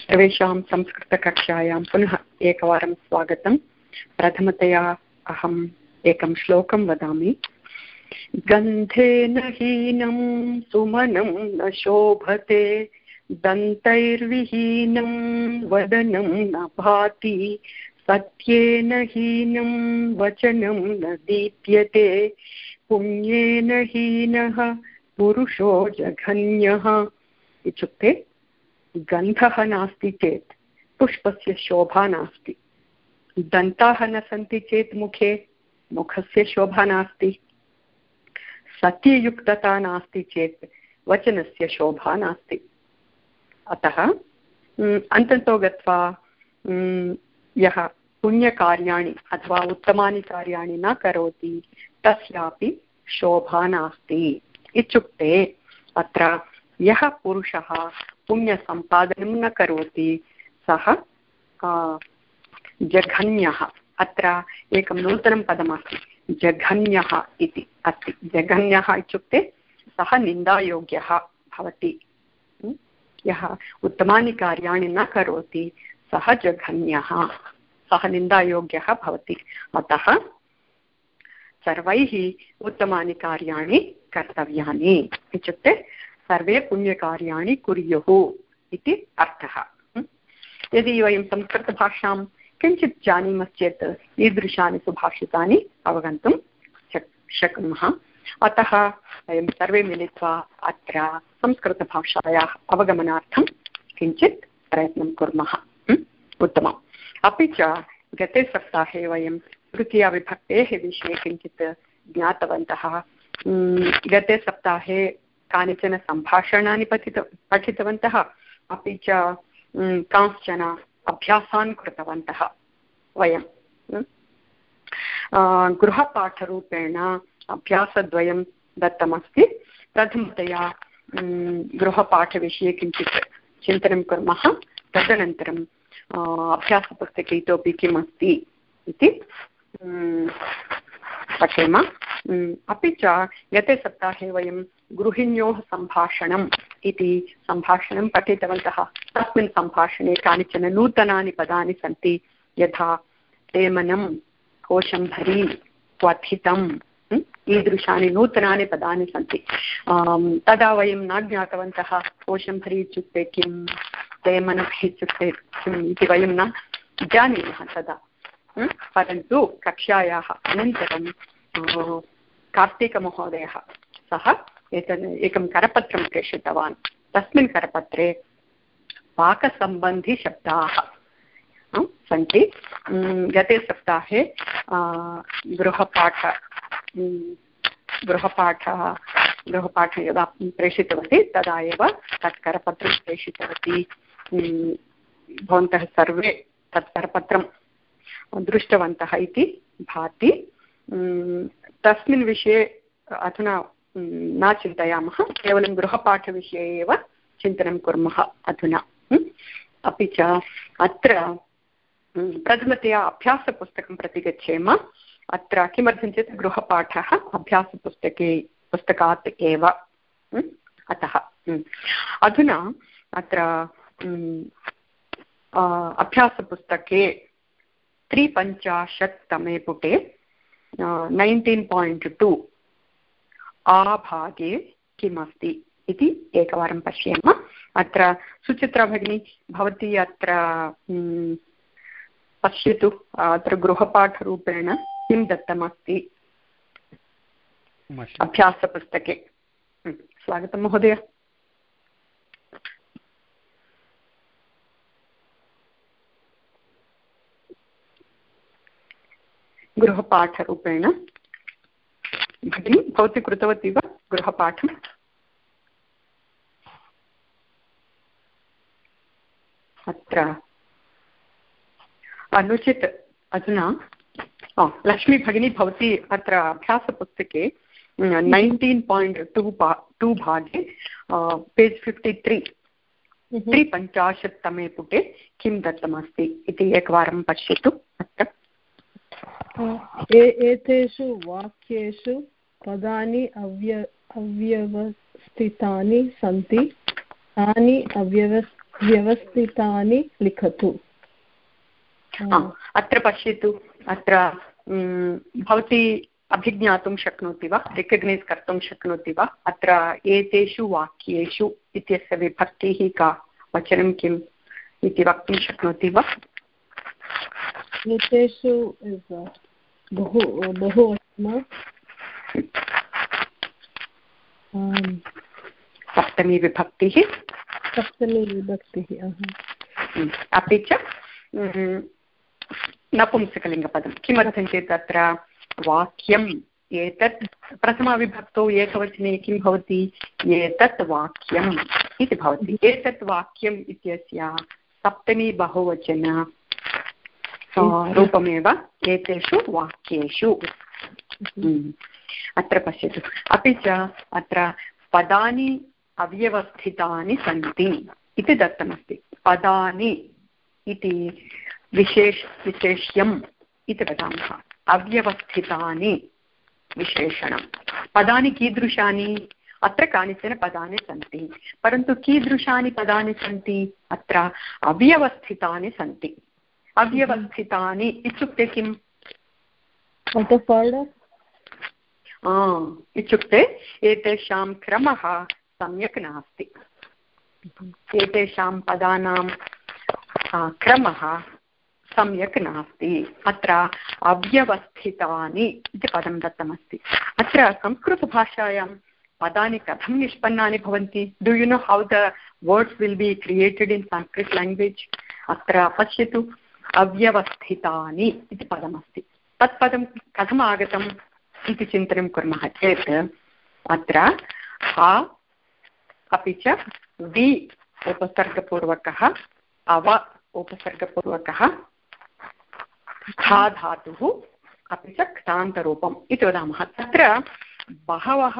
सर्वेषां संस्कृतकक्षायां पुनः एकवारं स्वागतं। प्रथमतया अहम् एकं श्लोकं वदामि। गन्धेन हीनं सुमनं न शोभते, दन्तैर्विहीनं वदनं न भाति, सत्येन हीनं वचनं न दीप्यते, पुण्येन हीनः पुरुषो जघन्यः। इत्युक्ते गन्धः नास्ति चेत् पुष्पस्य शोभा नास्ति, दन्ताः न सन्ति चेत् मुखे मुखस्य शोभा नास्ति, सत्ययुक्तता नास्ति चेत् वचनस्य शोभा नास्ति। अतः अन्ततो गत्वा यः पुण्यकार्याणि अथवा उत्तमानि कार्याणि न करोति तस्यापि शोभा नास्ति। इत्युक्ते अत्र यः पुरुषः पुण्यसम्पादनं न करोति सः जघन्यः। अत्र एकं नूतनं पदमस्ति, जघन्यः इति अस्ति। जघन्यः इत्युक्ते सः निन्दायोग्यः भवति। यः उत्तमानि कार्याणि न करोति सः जघन्यः, सः निन्दायोग्यः भवति। अतः सर्वैः उत्तमानि कार्याणि कर्तव्यानि, इत्युक्ते सर्वे पुण्यकार्याणि कुर्युः इति अर्थः। यदि वयं संस्कृतभाषां किञ्चित् जानीमश्चेत् ईदृशानि सुभाषितानि अवगन्तुं शक्नुमः। अतः वयं सर्वे मिलित्वा अत्र संस्कृतभाषायाः अवगमनार्थं किञ्चित् प्रयत्नं कुर्मः। उत्तमम्। अपि च गते सप्ताहे वयं तृतीयाविभक्तेः विषये किञ्चित् ज्ञातवन्तः। गते सप्ताहे कानिचन सम्भाषणानि पठितवन्तः, अपि च कांश्चन अभ्यासान् कृतवन्तः। वयं गृहपाठरूपेण अभ्यासद्वयं दत्तमस्ति। प्रथमतया गृहपाठविषये किञ्चित् चिन्तनं कुर्मः, तदनन्तरम् अभ्यासपुस्तके इतोपि किम् अस्ति इति पठेम। अपि च गते सप्ताहे वयं गृहिण्योः सम्भाषणम् इति सम्भाषणं पठितवन्तः। तस्मिन् सम्भाषणे कानिचन नूतनानि पदानि सन्ति, यथा तेमनं, कोशम्भरी, क्वथितम्, ईदृशानि नूतनानि पदानि सन्ति। तदा वयं न ज्ञातवन्तः कोशम्भरी इत्युक्ते किं, तेमनम् इत्युक्ते किम् इति वयं न जानीमः तदा। परन्तु कक्षायाः अनन्तरं कार्तिकमहोदयः सः एकं करपत्रं प्रेषितवान्। तस्मिन् करपत्रे पाकसम्बन्धिशब्दाः सन्ति। गते सप्ताहे गृहपाठ यदा प्रेषितवती तदा एव तत् करपत्रं प्रेषितवती। भवन्तः सर्वे तत् करपत्रं दृष्टवन्तः इति भाति। तस्मिन् विषये अधुना न चिन्तयामः, केवलं गृहपाठविषये एव चिन्तनं कुर्मः अधुना। अपि च अत्र प्रथमतया अभ्यासपुस्तकं प्रति गच्छेम। अत्र किमर्थं चेत् गृहपाठः पुस्तकात् एव। अतः अधुना अत्र अभ्यासपुस्तके 350तमे पुटे 19.2 आभागे किमस्ति इति एकवारं पश्येम। अत्र सुचित्रा भगिनी, भवती अत्र पश्यतु, अत्र गृहपाठरूपेण किं दत्तमस्ति अभ्यासपुस्तके। स्वागतं महोदय। गृहपाठरूपेण भगिनी भवती कृतवती वा गृहपाठम्? अत्र अनुचित अधुना लक्ष्मी भगिनी, भवती अत्र अभ्यासपुस्तके 19.2 भागे पेज् 53 350तमे पुटे किं दत्तमस्ति इति एकवारं पश्यतु। अत्र एतेषु वाक्येषु पदानि अव्यवस्थितानि सन्ति, तानि व्यवस्थितानि लिखतु। अत्र पश्यतु, अत्र भवती अभिज्ञातुं शक्नोति वा, रिकग्नैस् कर्तुं शक्नोति वा? अत्र एतेषु वाक्येषु इत्यस्य विभक्तिः का, वचनं किम् इति वक्तुं शक्नोति वा? एतेषु बहु सप्तमी विभक्तिः। अपि च नपुंसकलिङ्गपदं। किमर्थं चेत् अत्र वाक्यम् एतत् प्रथमाविभक्तौ एकवचने किं भवति? एतत् वाक्यम् इति भवति। एतत् वाक्यम् इत्यस्य सप्तमी बहुवचन रूपमेव एतेषु वाक्येषु। अत्र पश्यतु। अपि च अत्र पदानि अव्यवस्थितानि सन्ति इति दत्तमस्ति। पदानि इति विशेष्यम् इति वदामः। अव्यवस्थितानि विशेषणं। पदानि कीदृशानि? अत्र कानिचन पदानि सन्ति, परन्तु कीदृशानि पदानि सन्ति? अत्र अव्यवस्थितानि सन्ति। अव्यवस्थितानि इत्युक्ते किम्? इत्युक्ते एतेषां क्रमः सम्यक् नास्ति। एतेषां पदानां क्रमः सम्यक् नास्ति। अत्र अव्यवस्थितानि इति पदं दत्तमस्ति। अत्र संस्कृतभाषायां पदानि कथं निष्पन्नानि भवन्ति? Do you know how the words will be created in Sanskrit language? अत्र पश्यतु, अव्यवस्थितानि इति पदमस्ति। तत् पदं कथम् आगतम् इति चिन्तनं कुर्मः चेत् अत्र हा अपि च वि उपसर्गपूर्वकः, अव उपसर्गपूर्वकः, हा धातुः अपि च क्तान्तरूपम् इति वदामः। तत्र बहवः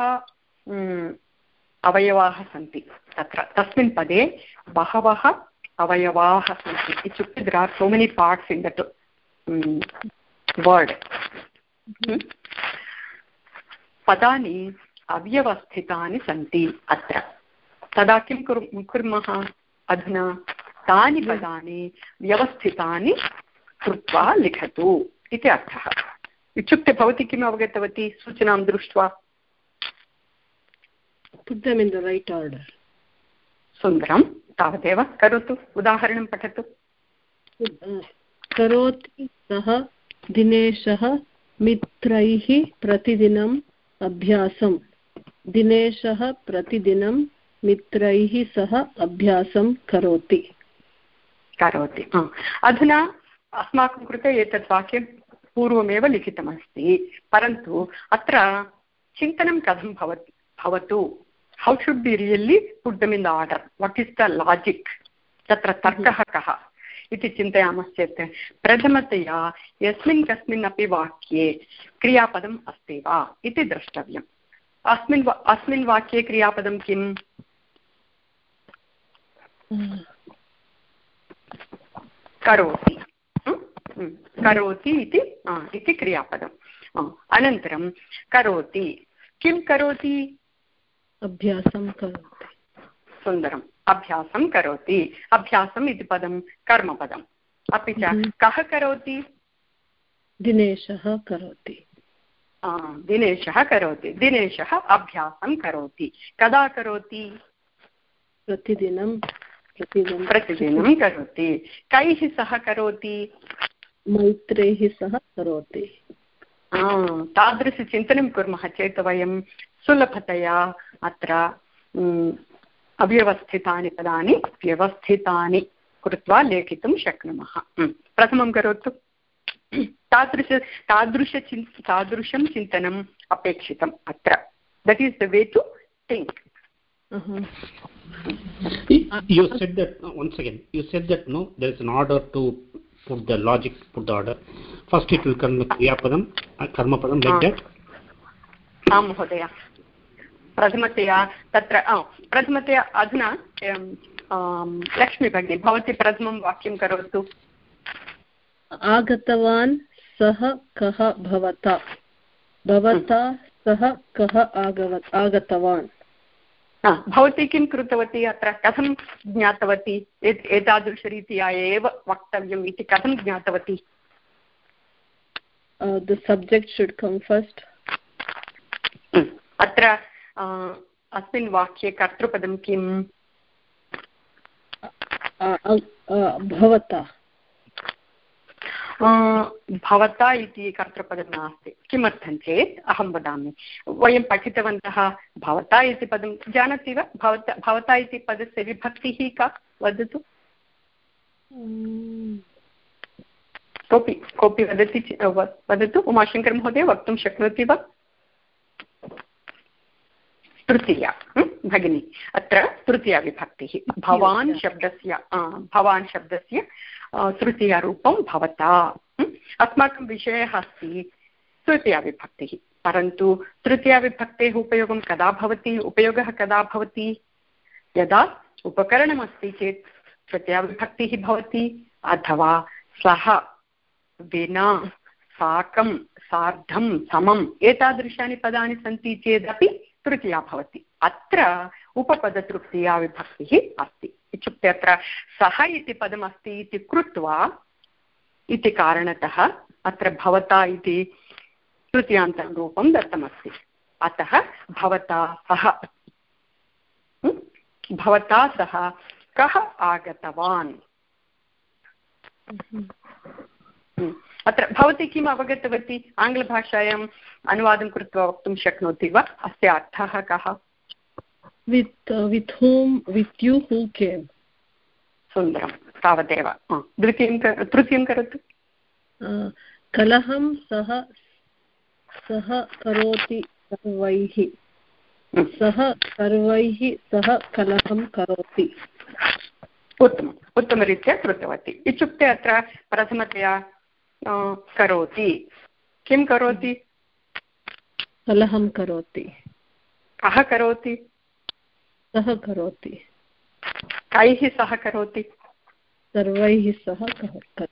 अवयवाः सन्ति। तत्र तस्मिन् पदे बहवः अवयवाः सन्ति इत्युक्ते there are so many parts in that word. पदानि अव्यवस्थितानि सन्ति अत्र। तदा किं कुर्मः? अधुना तानि पदानि व्यवस्थितानि कृत्वा लिखतु इति अर्थः। इत्युक्ते भवती किम् अवगतवती सूचनां दृष्ट्वा? Put them in the right order. सुन्दरं, तावदेव। करोतु, उदाहरणं पठतु। करोति सः दिनेशः मित्रैः प्रतिदिनम् अभ्यासं। दिनेशः प्रतिदिनं मित्रैः सह अभ्यासं करोति। अधुना अस्माकं कृते एतत् वाक्यं पूर्वमेव लिखितमस्ति, परन्तु अत्र चिन्तनं कथं भवतु? How should be really put them in the order? What is the logic? तत्र तर्कः कः इति चिन्तयामश्चेत् प्रथमतया यस्मिन् कस्मिन् अपि वाक्ये क्रियापदम् अस्ति वा इति द्रष्टव्यम्। अस्मिन् वाक्ये क्रियापदं किम्? करोति। करोति इति क्रियापदम्। अनन्तरं करोति, किं करोति? अभ्यासं करोति। सुन्दरम्, अभ्यासं करोति। अभ्यासम् इति पदं कर्मपदम्। अपि च कः करोति? दिनेशः करोति। दिनेशः करोति। दिनेशः अभ्यासं करोति। कदा करोति? प्रतिदिनं करोति। कैः सह करोति? मैत्रैः सह करोति। तादृशचिन्तनं कुर्मः चेत् वयं सुलभतया अत्र अव्यवस्थितानि पदानि व्यवस्थितानि कृत्वा लेखितुं शक्नुमः। प्रथमं करोतु। तादृशं चिन्तनम् अपेक्षितम् अत्र। That is the way to think. You said that once again. You said that no, there is an order to put the logic, put the order. First it will come with kriyapadam, karmapadam, like that. आम् महोदय। प्रथमतया अधुना लक्ष्मी भगिनी, भवती प्रथमं वाक्यं करोतु। आगतवान् सः कः भवता? भवता सः कः आगतवान्? भवती किं कृतवती अत्र कथं ज्ञातवती एतादृशरीत्या एव वक्तव्यम् इति कथं ज्ञातवती the subject should come first अत्र अस्मिन् वाक्ये कर्तृपदं किम् भवता भवता इति कर्तृपदं नास्ति किमर्थं चेत् अहं वदामि वयं पठितवन्तः भवता इति पदं जानाति वा भवता इति पदस्य विभक्तिः का वदतु कोऽपि वदति वदतु उमाशङ्कर महोदय वक्तुं शक्नोति वा तृतीया भगिनी अत्र तृतीया विभक्तिः भवान् शब्दस्य तृतीयारूपं भवता अस्माकं विषयः अस्ति तृतीया विभक्तिः परन्तु तृतीया विभक्तेः उपयोगः कदा भवति यदा उपकरणमस्ति चेत् तृतीया विभक्तिः भवति अथवा सह विना साकं सार्धं समम् एतादृशानि पदानि सन्ति चेदपि तृतीया भवति अत्र उपपदतृतीया विभक्तिः अस्ति इत्युक्ते अत्र सः इति पदमस्ति इति कृत्वा इति कारणतः अत्र भवता इति तृतीयान्तं रूपं दत्तमस्ति अतः भवता सह कः आगतवान् अत्र भवती किम् अवगतवती आङ्ग्लभाषायाम् अनुवादं कृत्वा वक्तुं शक्नोति वा अस्य अर्थः कः with whom with you who came सुन्दरं तावदेव तृतीयं करोतु कलहं सः करोति सर्वैः सः सर्वैः सह कलहं करोति उत्तमरीत्या कृतवती इत्युक्ते अत्र प्रथमतया करोति किं करोति कलहं करोति कः करोति सः करोति कैः सह करोति सर्वैः सह करोति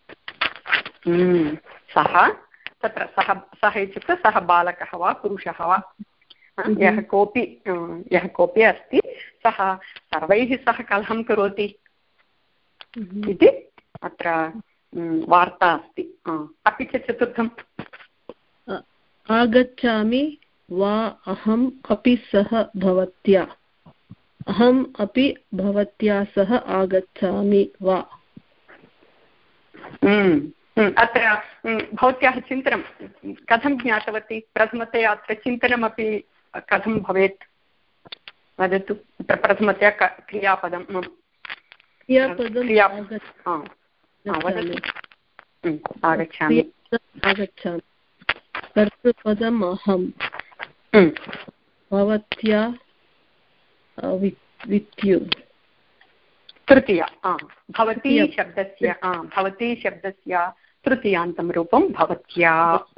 सः तत्र सः इत्युक्ते सः बालकः वा पुरुषः वा यः कोऽपि अस्ति सः सर्वैः सह कलहं करोति इति अत्र वार्ता अस्ति अपि च चतुर्थम् आगच्छामि वा अहम् अपि सह भवत्या अहम् अपि भवत्या सह आगच्छामि वा अत्र भवत्याः चिन्तनं कथं ज्ञातवती प्रथमतया अत्र चिन्तनमपि कथं भवेत् वदतु अत्र प्रथमतया क्रियापदं आगच्छामि कर्तृपदम् अहं भवत्या with you तृतीया भवती शब्दस्य तृतीयान्तं रूपं भवत्या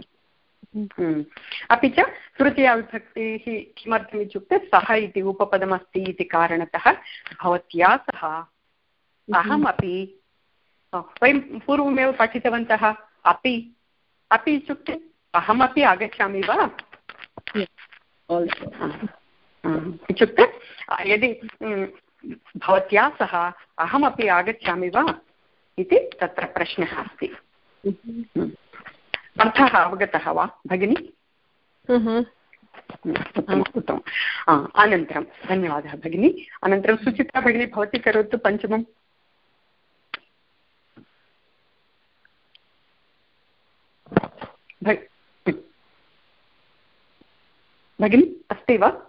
अपि च तृतीया विभक्तिः किमर्थम् इत्युक्ते सः इति उपपदमस्ति इति कारणतः भवत्या सह अहमपि वयं पूर्वमेव पठितवन्तः अपि इत्युक्ते अहमपि आगच्छामि वा इत्युक्ते यदि भवत्या सह अहमपि आगच्छामि वा इति तत्र प्रश्नः अस्ति अर्थः अवगतः वा भगिनि उत्तमम् अनन्तरं धन्यवादः भगिनि अनन्तरं सुचित्रा भगिनी भवती करोतु पञ्चमम् भगिनि अस्ति वा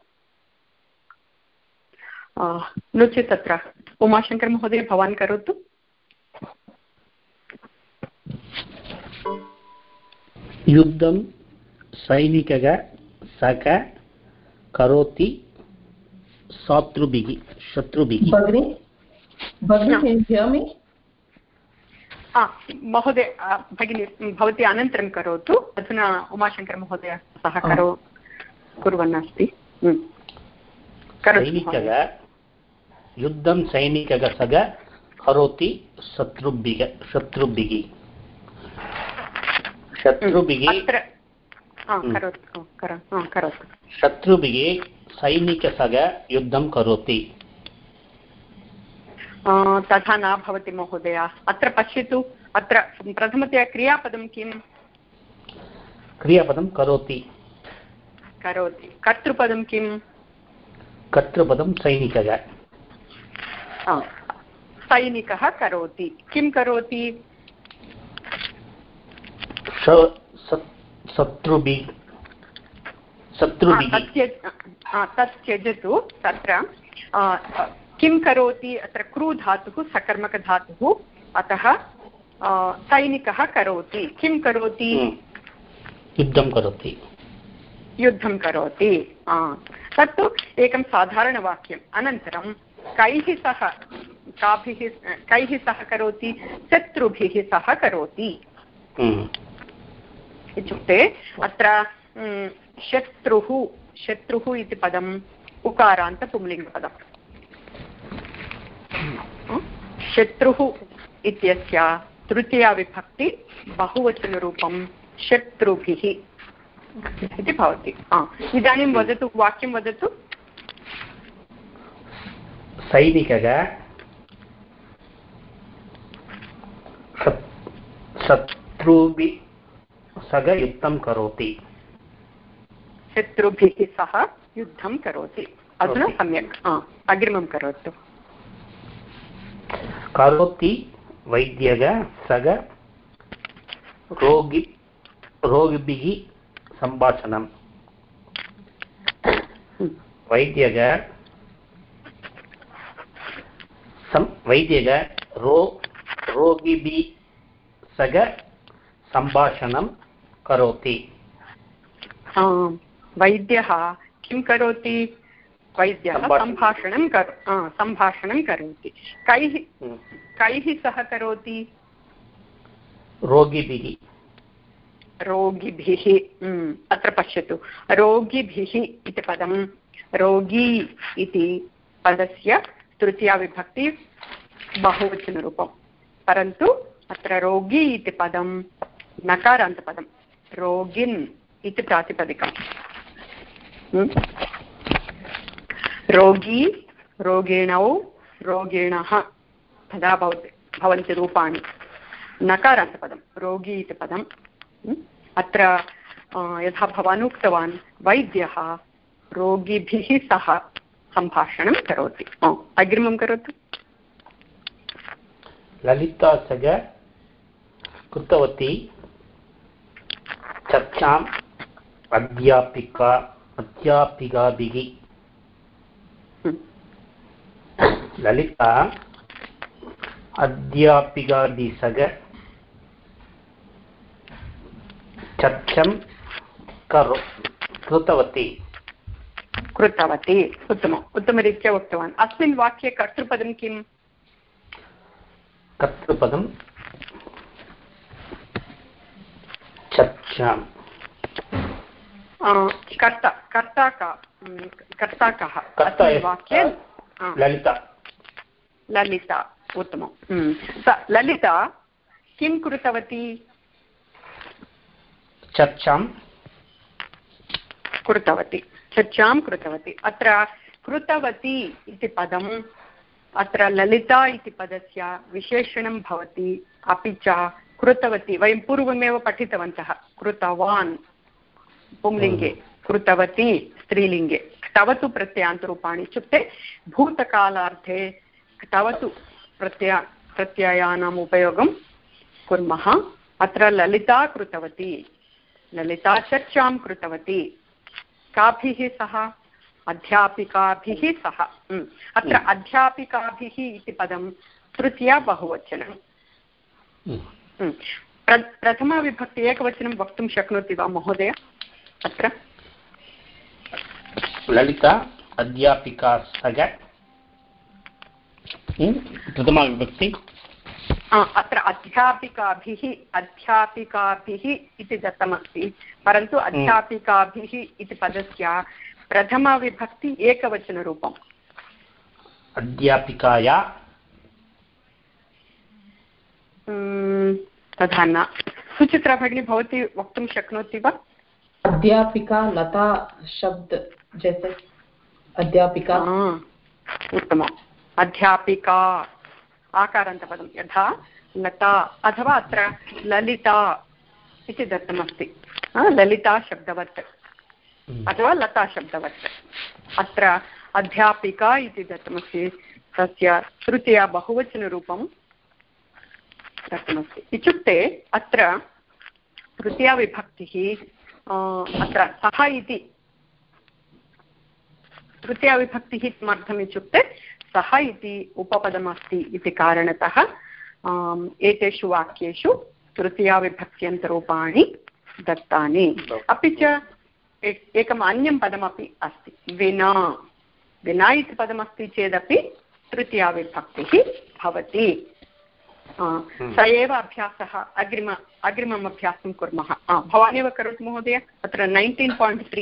नो चेत् तत्र उमाशङ्कर महोदय भवान् करोतु युद्धं सैनिकः सः करोति शत्रुभिः महोदय भगिनी भवती अनन्तरं करोतु अधुना उमाशङ्कर महोदय सः कुर्वन् अस्ति सैनिकः युद्धं सैनिकः सः करोति शत्रुभिः सैनिकसह युद्धं करोति। तथा न भवति महोदय। अत्र पश्यतु, अत्र प्रथमतया क्रियापदं किम्? क्रियापदं करोति। करोति। कर्तृपदं किम्? कर्तृपदं सैनिकः। सैनिकः करोति। किं करोति? तत् त्यजतु। तत्र किं करोति? अत्र क्रू धातुः सकर्मकधातुः, अतः सैनिकः करोति। किं करोति? युद्धं करोति। युद्धं करोति। तत्तु एकं साधारणवाक्यम्। अनन्तरं कैः सह करोति? शत्रुभिः सह करोति। इत्युक्ते अत्र शत्रुः इति पदम् उकारान्तपुंलिङ्गपदम्। शत्रुः इत्यस्य तृतीया विभक्ति बहुवचनरूपं शत्रुभिः इति भवति। इदानीं वदतु, वाक्यं वदतु। सैनिकः शत्रुभिः सह युद्धं करोति। शत्रुभिः सह युद्धं करोति। अधुना सम्यक्। अग्रिमं करोतु। करोति वैद्यः सह रोगिभिः सम्भाषणं। वैद्यः रोगिभिः सह सम्भाषणं करोति। वैद्यः किं करोति? वैद्यः सम्भाषणं करोति। कैः सह करोति? रोगिभिः। अत्र पश्यतु, रोगिभिः इति पदं, रोगी इति पदस्य तृतीया विभक्ति बहुवचनरूपं, परन्तु अत्र रोगी इति पदं नकारान्तपदं, रोगिन् इति प्रातिपदिकम्। रोगी, रोगिणौ, रोगिणः तदा भवन्ति रूपाणि। नकारान्तपदं रोगी इति पदम्। अत्र यथा भवान् उक्तवान्, वैद्यः रोगिभिः सह सम्भाषणं करोति। अग्रिमं करोतु। ललिता सह कृतवती चर्चाम् अध्यापिकाभिः। ललिता अध्यापिकाभिः सह चर्चां कृतवती। उत्तमरीत्या उक्तवान्। अस्मिन् वाक्ये कर्तृपदं किम्? कर्तृपदं चर्चां। कर्ता कः वाक्ये? ललिता। उत्तमं। ललिता किं कृतवती? चर्चां कृतवती। अत्र कृतवती इति पदम्, अत्र ललिता इति पदस्य विशेषणं भवति। अपि च कृतवती वयं पूर्वमेव पठितवन्तः। कृतवान् पुंलिङ्गे, कृतवती स्त्रीलिङ्गे। क्तवतु प्रत्ययान्तरूपाणि इत्युक्ते भूतकालार्थे क्तवतु प्रत्ययानाम् उपयोगं कुर्मः। अत्र ललिता कृतवती, ललिता चर्चां कृतवती। काभिः सह? अध्यापिकाभिः सह। अत्र अध्यापिकाभिः इति पदं तृतीया बहुवचनं। प्रथमाविभक्ति एकवचनं वक्तुं शक्नोति वा महोदय? अत्र ललिता अध्यापिका सह प्रथमाविभक्ति। अत्र अध्यापिकाभिः इति दत्तमस्ति, परन्तु अध्यापिकाभिः इति पदस्य प्रथमाविभक्ति एकवचनरूपम्। अध्यापिकाया तथा न। सुचित्रा भगिनी, भवती वक्तुं शक्नोति वा? अध्यापिका लता शब्द जैसे अध्यापिका उत्तमम् अध्यापिका आकारान्तपदं यथा लता अथवा अत्र ललिता इति दत्तमस्ति ललिता शब्दवत् अथवा लता शब्दवत् अत्र अध्यापिका इति दत्तमस्ति तस्य तृतीया बहुवचनरूपं दत्तमस्ति इत्युक्ते अत्र तृतीया विभक्तिः अत्र सः इति तृतीया विभक्तिः किमर्थम् इत्युक्ते सः इति उपपदमस्ति इति कारणतः एतेषु वाक्येषु तृतीया विभक्त्यन्तरूपाणि दत्तानि अपि च एकम् अन्यं पदमपि अस्ति विना विना इति पदमस्ति चेदपि तृतीया विभक्तिः भवति स एव अभ्यासः अग्रिमम् अभ्यासं कुर्मः भवानेव करोतु महोदय अत्र 19.3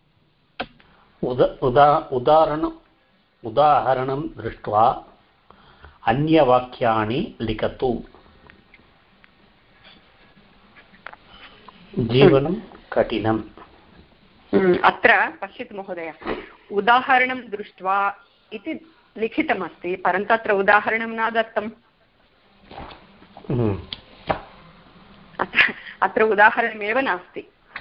उदाहरणं दृष्ट्वा अन्यवाक्यानि लिखतु जीवनं कठिनम् अत्र पश्यतु महोदय उदाहरणं दृष्ट्वा इति लिखितमस्ति परन्तु अत्र उदाहरणं न दत्तम् अत्र उदाहरणमेव नास्ति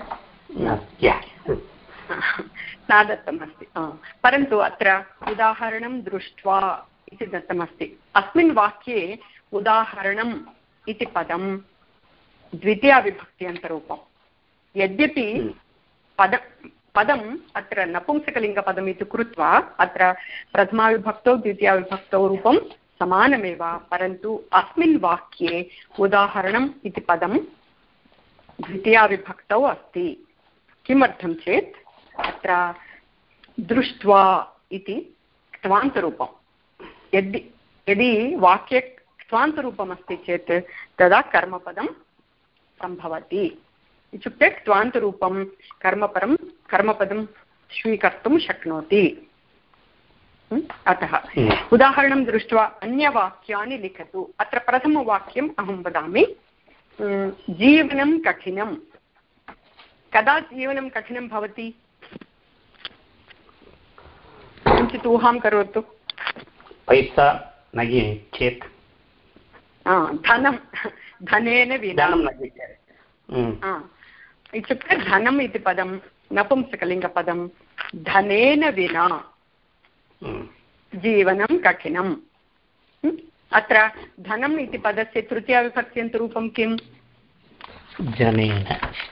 न दत्तमस्ति परन्तु अत्र उदाहरणं दृष्ट्वा इति दत्तमस्ति अस्मिन् वाक्ये उदाहरणम् इति पदं द्वितीया विभक्त्यन्तरूपं यद्यपि पदम् अत्र नपुंसकलिङ्गपदम् इति कृत्वा अत्र प्रथमाविभक्तौ द्वितीयाविभक्तौ रूपं समानमेव परन्तु अस्मिन् वाक्ये उदाहरणम् इति पदं द्वितीयाविभक्तौ अस्ति किमर्थं चेत् अत्र दृष्ट्वा इति क्त्वान्तरूपं यदि वाक्ये क्त्वान्तरूपमस्ति चेत् तदा कर्मपदं सम्भवति इत्युक्ते क्त्वान्तरूपं कर्मपदं स्वीकर्तुं शक्नोति अतः उदाहरणं दृष्ट्वा अन्यवाक्यानि लिखतु अत्र प्रथमवाक्यम् अहं वदामि जीवनं कठिनं कदा जीवनं कठिनं भवति किञ्चित् ऊहां करोतु पैसा नये चेत् धनेन विना इत्युक्ते धनम् इति पदं नपुंसकलिङ्गपदं धनेन विना जीवनं कठिनम् अत्र धनम् इति पदस्य तृतीयाविभक्त्यन्तरूपं किम् धनेन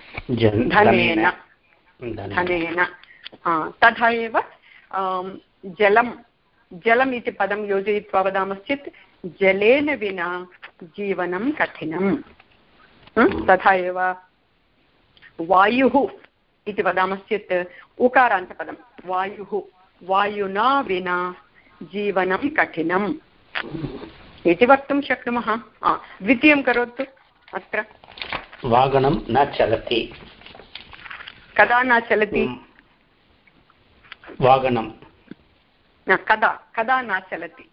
तथा एव जलम् इति पदं योजयित्वा वदामश्चेत् जलेन विना जीवनं कठिनम् तथा एव वायुः इति वदामश्चेत् उकारान्तपदं वायुना विना जीवनं कठिनम् इति वक्तुं शक्नुमः द्वितीयं करोतु अत्र वाहनं न चलति कदा न चलति वाहनं कदा न चलति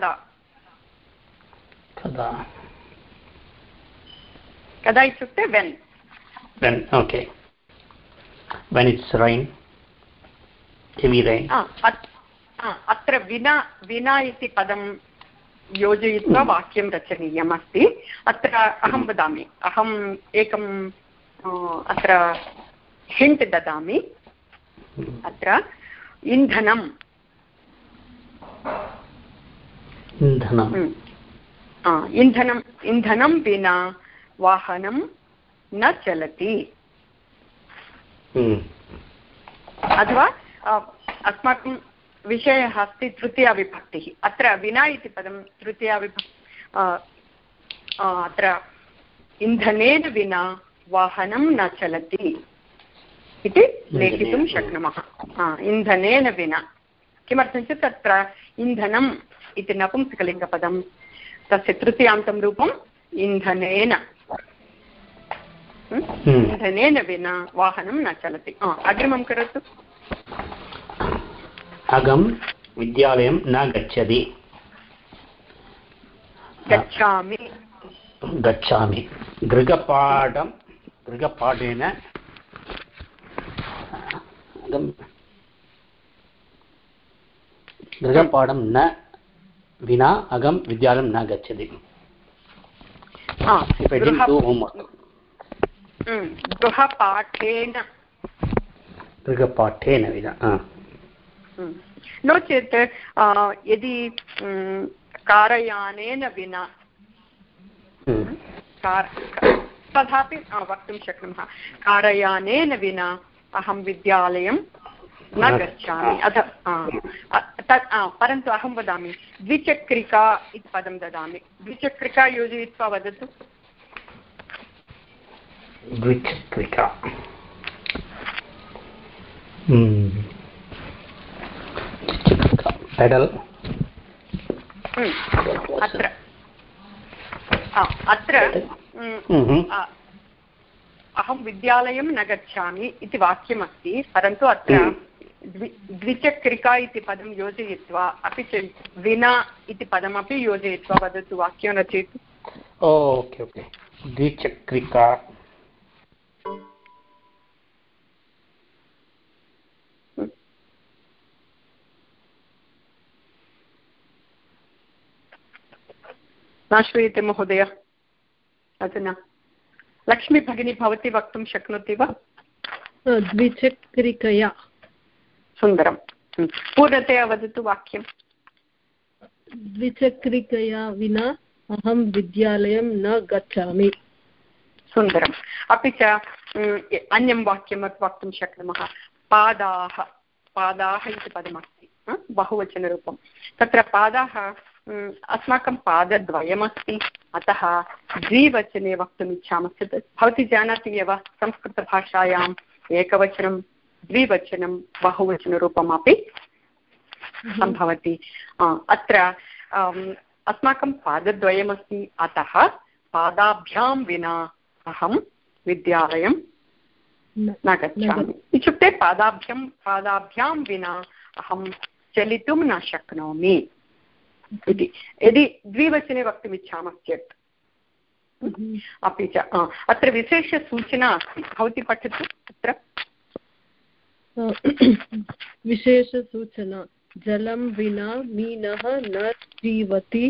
कदा इत्युक्ते when okay when it's rain heavy rain अत्र विना इति पदं योजयित्वा वाक्यं रचनीयम् अस्ति अत्र अहं वदामि अहम् एकम् अत्र हिण्ट् ददामि अत्र इन्धनं विना वाहनं न चलति अथवा अस्माकं विषयः अस्ति तृतीया विभक्तिः अत्र विना इति पदं तृतीया अत्र इन्धनेन विना वाहनं न चलति इति लेखितुं शक्नुमः इन्धनेन विना किमर्थं चेत् अत्र इन्धनम् इति नपुंसकलिङ्गपदं तस्य तृतीयान्तं रूपम् इन्धनेन विना वाहनं न चलति अग्रिमं करोतु अहं विद्यालयं न गच्छामि गृहपाठेन गृहपाठं न विना अहं विद्यालयं न गच्छति। गृहपाठेन विना नो चेत् यदि कारयानेन विना तथापि वक्तुं शक्नुमः। कारयानेन विना अहं विद्यालयं न गच्छामि। परन्तु अहं वदामि द्विचक्रिका इति पदं ददामि। द्विचक्रिका योजयित्वा वदतु। द्विचक्रिका पेडल्। अत्र अहं विद्यालयं न गच्छामि इति वाक्यमस्ति, परन्तु अत्र द्विचक्रिका इति पदं योजयित्वा अपि च विना इति पदमपि योजयित्वा वदतु, वाक्यं रचयतु। Okay okay. द्विचक्रिका न श्रूयते महोदय अधुना। लक्ष्मी भगिनी भवती वक्तुं शक्नोति वा? द्विचक्रिकया। सुन्दरं। पूर्णतया वदतु वाक्यं। द्विचक्रिकया विना अहं विद्यालयं न गच्छामि। सुन्दरम्। अपि च अन्यं वाक्यं वक्तुं शक्नुमः। पादाः। पादाः इति पदमस्ति, बहुवचनरूपं। तत्र पादाः अस्माकं पादद्वयमस्ति, अतः द्विवचने वक्तुम् इच्छामश्चेत् भवती जानाति एव संस्कृतभाषायाम् एकवचनं द्विवचनं बहुवचनरूपमपि सम्भवति। अत्र अस्माकं पादद्वयमस्ति, अतः पादाभ्यां विना अहं विद्यालयं न गच्छामि। इत्युक्ते पादाभ्यां विना अहं चलितुं न शक्नोमि इति। यदि द्विवचने वक्तुम् इच्छामश्चेत् अपि च अत्र विशेषसूचना अस्ति, भवती पठतु। अत्र विशेषसूचना। जलं विना मीनः न जीवति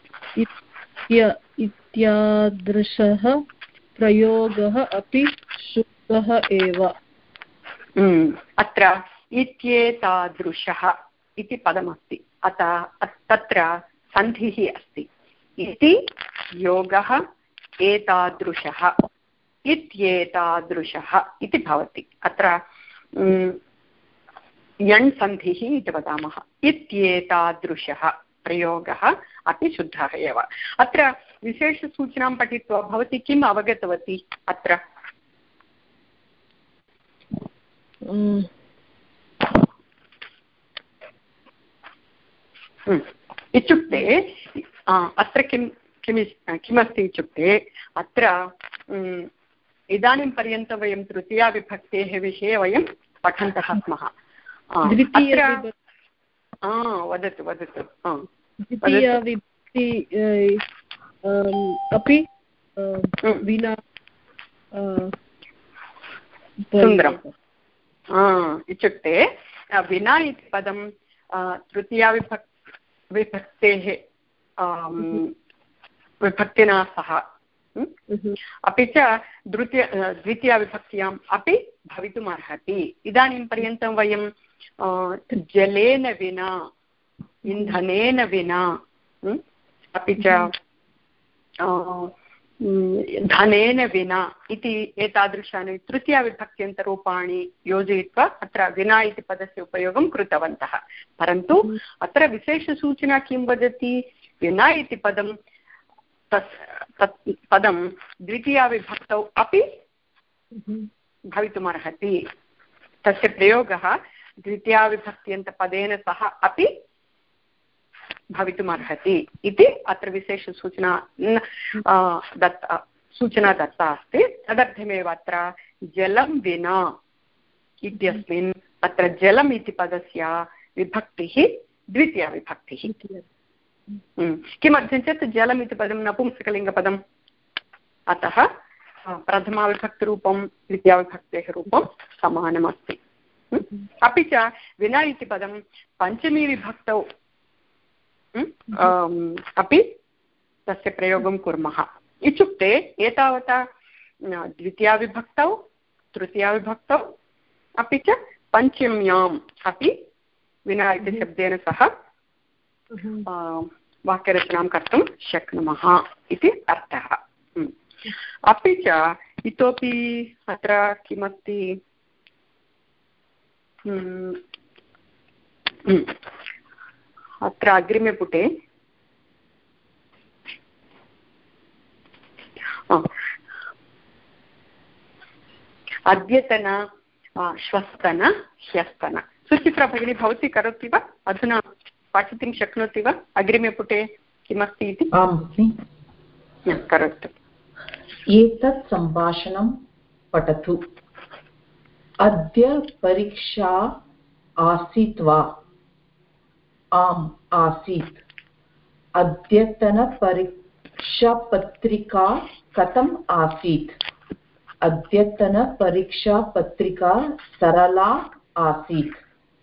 इत्यादृशः प्रयोगः अपि शुद्धः एव। अत्र इत्येतादृशः इति पदमस्ति, अतः तत्र सन्धिः अस्ति। इति योगः, एतादृशः, इत्येतादृशः इति भवति। अत्र यण् सन्धिः इति वदामः। इत्येतादृशः प्रयोगः अपि शुद्धः एव। अत्र विशेषसूचनां पठित्वा भवती किम् अवगतवती? अत्र इत्युक्ते अत्र किमस्ति इत्युक्ते अत्र इदानीं पर्यन्तं वयं तृतीयाविभक्तेः विषये वयं पठन्तः स्मः। वदतु वदतु। द्वितीयाविभक्ति अपि विना। सुन्दरम्। इत्युक्ते विना इति पदं तृतीयाविभक्तेः विभक्तिना सह अपि च द्वितीयाविभक्त्याम् अपि भवितुम् अर्हति। इदानीं पर्यन्तं वयं जलेन विना, इन्धनेन विना, अपि च धनेन विना इति एतादृशानि तृतीयाविभक्त्यन्तरूपाणि योजयित्वा अत्र विना इति पदस्य उपयोगं कृतवन्तः। परन्तु अत्र विशेषसूचना किं वदति? विना इति पदं तत् पदं द्वितीयाविभक्तौ अपि भवितुमर्हति। तस्य प्रयोगः द्वितीयाविभक्त्यन्तपदेन सह अपि भवितुमर्हति इति अत्र विशेषसूचना सूचना दत्ता अस्ति। तदर्थमेव अत्र जलं विना इत्यस्मिन् अत्र जलम् इति पदस्य विभक्तिः द्वितीयाविभक्तिः। किमर्थं चेत् जलम् इति पदं नपुंसकलिङ्गपदम्, अतः प्रथमाविभक्तिरूपं द्वितीयाविभक्तेः रूपं समानमस्ति। अपि च विना इति पदं पञ्चमी विभक्तौ अपि तस्य प्रयोगं कुर्मः इत्युक्ते एतावता द्वितीयाविभक्तौ तृतीयाविभक्तौ अपि च पञ्चम्याम् अपि विना इति शब्देन सह वाक्यरचनां कर्तुं शक्नुमः इति अर्थः। अपि च इतोपि अत्र किमस्ति, अत्र अग्रिमे पुटे अद्यतन श्वस्तन ह्यस्तन। सुचित्रा भगिनी भवती करोति वा, अधुना पाठितुं शक्नोति वा अग्रिमे पुटे किमस्ति इति? आम् भगिनि, करोतु। एतत् सम्भाषणं पठतु। अद्य परीक्षा आसीत् वा? आम् आसीत्। अद्यतनपरीक्षापत्रिका कथम् आसीत्? अद्यतनपरीक्षापत्रिका सरला आसीत्।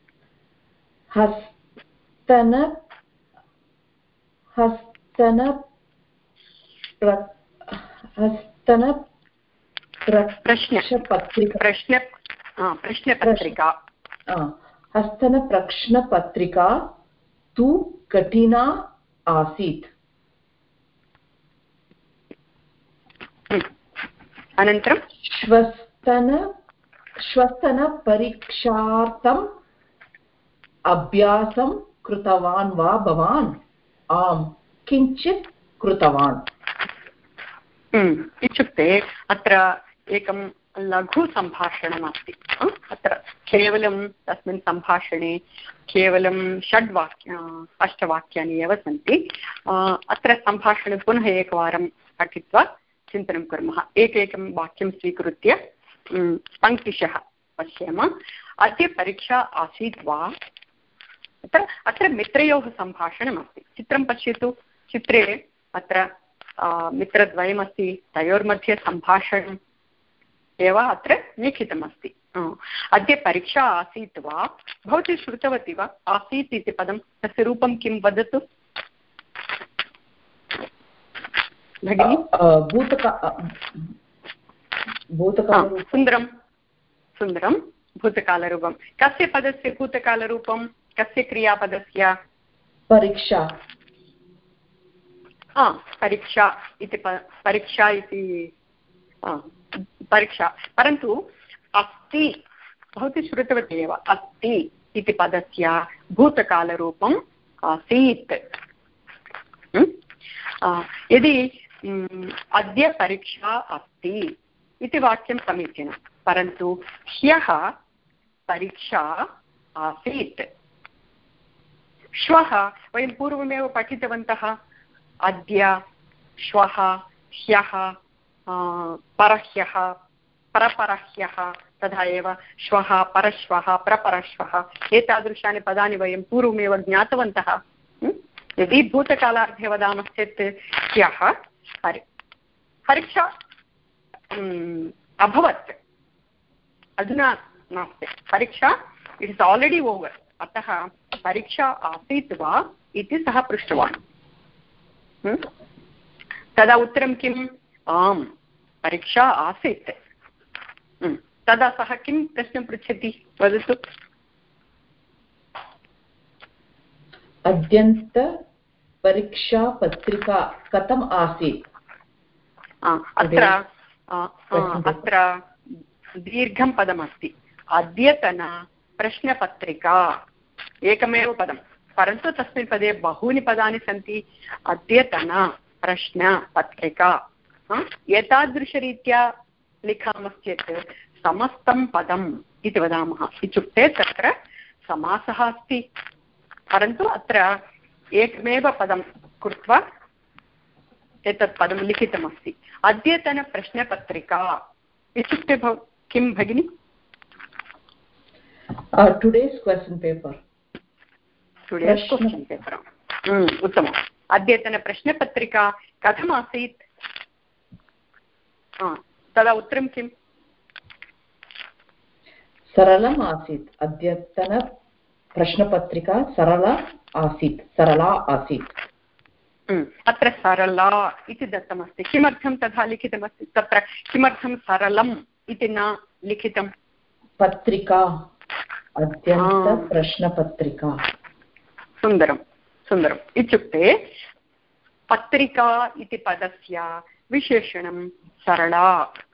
हस्तनप्रश्नपत्रिका तु कठिना आसीत्। अनन्तरं श्वस्तनपरीक्षार्थम् अभ्यासं कृतवान् वा भवान्? आम्, किञ्चित् कृतवान्। इत्युक्ते अत्र एकं लघु सम्भाषणमस्ति। अत्र केवलं तस्मिन् सम्भाषणे केवलं 8 वाक्यानि एव सन्ति। अत्र सम्भाषणे पुनः एकवारं पठित्वा चिन्तनं कुर्मः। एकैकं वाक्यं स्वीकृत्य पङ्क्तिशः पश्याम। अद्य परीक्षा आसीत् वा? अत्र मित्रयोः सम्भाषणमस्ति। चित्रं पश्यतु। चित्रे अत्र मित्रद्वयमस्ति, तयोर्मध्ये सम्भाषणम् एव अत्र लिखितमस्ति। अद्य परीक्षा आसीत् वा? भवती श्रुतवती वा? आसीत् इति पदं, तस्य रूपं किं वदतु भगिनि? सुन्दरं सुन्दरं भूतकालरूपं। कस्य पदस्य भूतकालरूपं? कस्य क्रियापदस्य? परीक्षा। परीक्षा इति परीक्षा इति परीक्षा, परन्तु अस्ति, भवती श्रुतवती एव, अस्ति इति पदस्य भूतकालरूपम् आसीत्। यदि अद्य परीक्षा अस्ति इति वाक्यं समीचीनं, परन्तु ह्यः परीक्षा आसीत्। श्वः वयं पूर्वमेव पठितवन्तः। अद्य, श्वः, ह्यः, परह्यः, परपरह्यः, तथा एव श्वः, परश्वः, प्रपरश्वः, एतादृशानि पदानि वयं पूर्वमेव ज्ञातवन्तः। यदि भूतकालार्थे वदामश्चेत् ह्यः परीक्षा अभवत्, अधुना नास्ति, परीक्षा इट् इस् आल्रेडि ओवर्। अतः परीक्षा आसीत् वा इति सः पृष्टवान्। तदा उत्तरं किम्? आम्, परीक्षा आसीत्। तदा सः किं प्रश्नं पृच्छति वदतु? अद्यतनपरीक्षापत्रिका कथम् आसीत्? अत्र दीर्घं पदमस्ति। अद्यतन प्रश्नपत्रिका एकमेव पदं, परन्तु तस्मिन् पदे बहूनि पदानि सन्ति। अद्यतन प्रश्नपत्रिका एतादृशरीत्या लिखामश्चेत् समस्तं पदम् इति वदामः। इत्युक्ते तत्र समासः अस्ति, परन्तु अत्र एकमेव पदं कृत्वा एतत् पदं लिखितमस्ति। अद्यतनप्रश्नपत्रिका इत्युक्ते किं भगिनि? Today's question paper. Today's question paper, उत्तमम्। अद्यतनप्रश्नपत्रिका कथम् आसीत्? तदा उत्तरं किम्? सरलम् आसीत्। अद्यतनप्रश्नपत्रिका सरला आसीत् सरला आसीत् अत्र सरला इति दत्तमस्ति किमर्थं तथा लिखितमस्ति तत्र किमर्थं सरलम् इति न लिखितं पत्रिका अद्यन्तप्रश्नपत्रिका सुन्दरं सुन्दरम् इत्युक्ते पत्रिका इति पदस्य विशेषणं सरला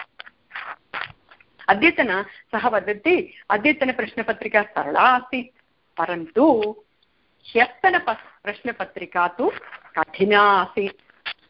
अद्यतन सः वदति अद्यतनप्रश्नपत्रिका सरला आसीत् परन्तु ह्यस्तनप्रश्नपत्रिका तु कठिना आसीत्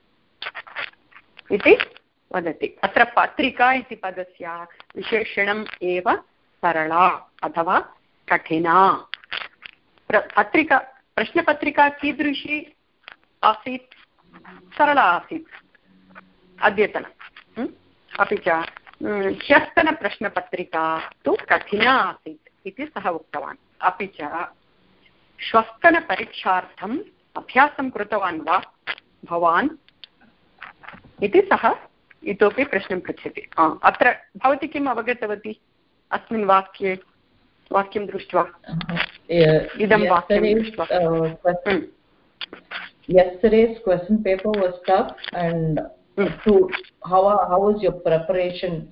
इति वदति अत्र पत्रिका इति पदस्य विशेषणम् एव सरला अथवा कठिना पत्रिका प्रश्नपत्रिका कीदृशी आसीत् सरला आसीत् अद्यतन अपि च ह्यस्तनप्रश्नपत्रिका तु कठिना आसीत् इति सः उक्तवान् अपि च श्वस्तनपरीक्षार्थम् अभ्यासं कृतवान् वा भवान् इति सः इतोपि प्रश्नं पृच्छति अत्र भवती किम् अवगतवती अस्मिन् वाक्यं दृष्ट्वा इदं वाक्यं दृष्ट्वा Yesterday's question paper was tough and how was your preparation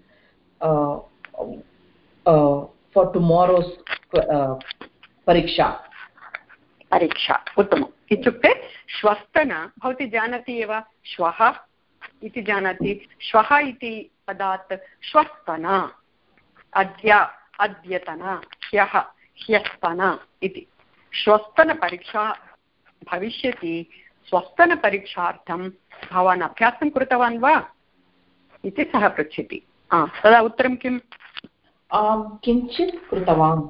for tomorrow's परीक्षा उत्तमम् इत्युक्ते श्वस्तन भवती जानाति एव श्वः इति जानाति श्वः इति पदात् श्वस्तन अद्य अद्यतन ह्यः ह्यस्तन इति श्वस्तनपरीक्षा भविष्यति श्वस्तनपरीक्षार्थं भवान् अभ्यासं कृतवान् वा इति सः पृच्छति तदा उत्तरं किम् किञ्चित् कृतवान्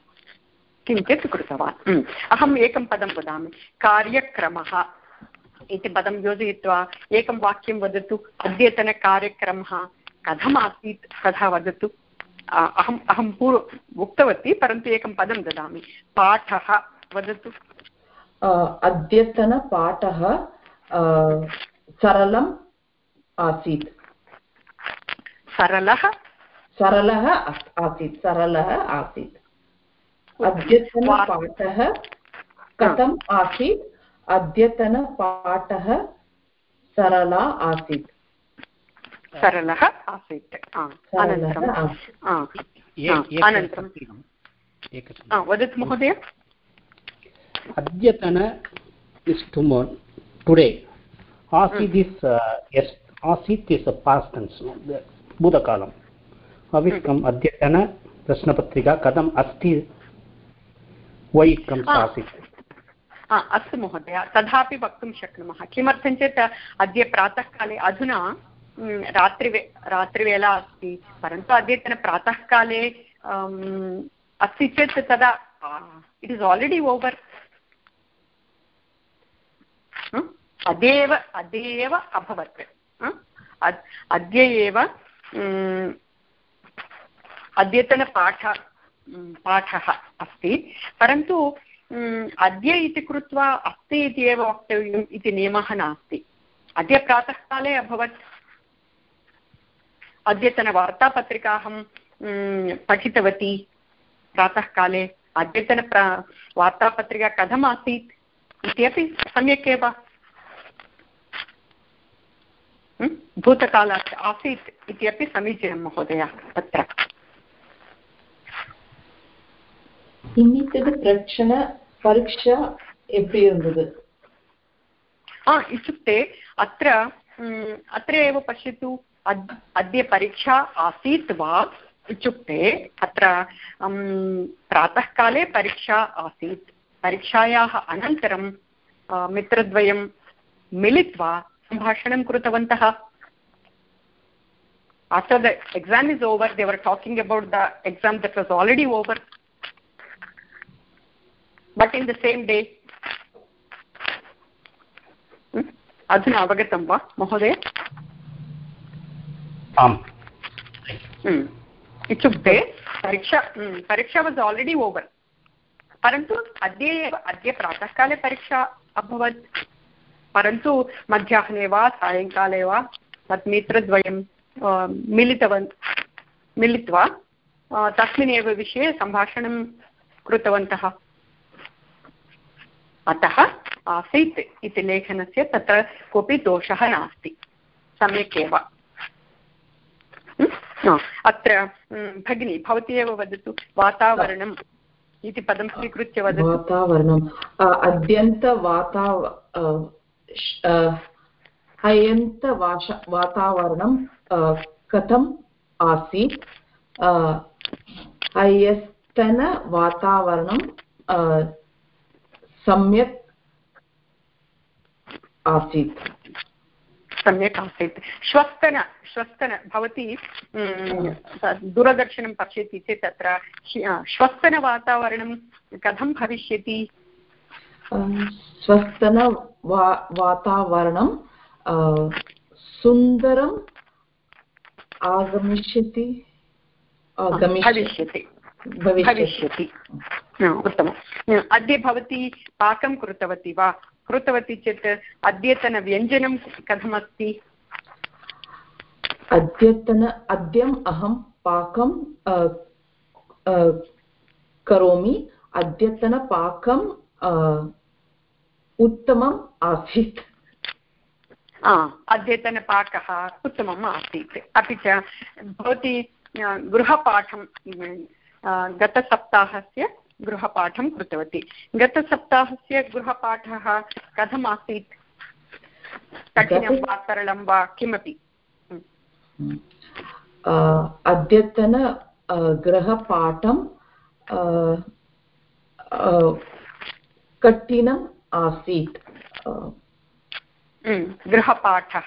अहम् एकं पदं वदामि कार्यक्रमः इति पदं योजयित्वा एकं वाक्यं वदतु अद्यतनकार्यक्रमः कथमासीत् तथा वदतु अहं उक्तवती परन्तु एकं पदं ददामि पाठः वदतु अद्यतनपाठः सरलम् आसीत् सरलः आसीत् अद्यतनपाठः कथम् आसीत् अद्यतनपाठः सरलः आसीत् अनन्तरं वदतु महोदय अद्यतन is tomorrow today आसीत् is yes आसीत् is a past tense भूतकालम् अविष्कम् अद्यतन प्रश्नपत्रिका कथम् अस्ति why it comes आसीत् अस्तु महोदय तथापि वक्तुं शक्नुमः किमर्थं चेत् अद्य प्रातःकाले अधुना रात्रिवेला अस्ति परन्तु अद्यतन प्रातःकाले अस्ति चेत् तदा इट् इस् आल्रेडि ओवर् अद्य एव अभवत् अद्य एव अद्यतनपाठः अस्ति परन्तु अद्य इति कृत्वा अस्ति इति एव वक्तव्यम् इति नियमः नास्ति अद्य प्रातःकाले अभवत् अद्यतनवार्तापत्रिका अहं पठितवती प्रातःकाले अद्यतन वार्तापत्रिका कथम् आसीत् इत्यपि सम्यक् एव भूतकालात् आसीत् इत्यपि समीचीनं महोदय तत्र परीक्षा एप्रि इरुन्दது इत्युक्ते अत्र एव पश्यतु अद्य परीक्षा आसीत् वा इत्युक्ते अत्र प्रातःकाले परीक्षा आसीत् परीक्षायाः अनन्तरं मित्रद्वयं मिलित्वा सम्भाषणं कृतवन्तः after the exam is over they were talking about the exam that was already over but in the same day अधुना अवगतं वा महोदय आम् इत्युक्ते परीक्षा वास् आल्रेडि ओवर् परन्तु अद्य प्रातःकाले परीक्षा अभवत् परन्तु मध्याह्ने वा सायङ्काले वा मित्रद्वयं मिलित्वा तस्मिन् एव विषये सम्भाषणं कृतवन्तः अतः आसीत् इति लेखनस्य तत्र कोऽपि दोषः नास्ति, सम्यक् एव। अत्र भगिनी भवती एव वदतु, वातावरणम् इति पदं स्वीकृत्य वदतु। वातावरणम् वातावरणं कथम् आसीत्? वातावरणं सम्यक् आसीत्। सम्यक् आसीत्। श्वस्तन भवती दूरदर्शनं पश्यति चेत् तत्र श्वस्तनवातावरणं कथं भविष्यति? वातावरणं सुन्दरम् भविष्यति। उत्तमम्। अद्य भवती पाकं कृतवती वा? कृतवती चेत् अद्यतनव्यञ्जनं कथमस्ति? अद्यम् अहं पाकं करोमि। अद्यतनपाकं उत्तमम् आसीत्। अद्यतनपाकः उत्तमम् आसीत्। अपि च भवती गृहपाठं गतसप्ताहस्य गृहपाठं कृतवती। गतसप्ताहस्य गृहपाठः कथम् आसीत्? कठिनं वा सरलं वा किमपि? अद्यतन गृहपाठं कठिनम् आसीत्। गृहपाठः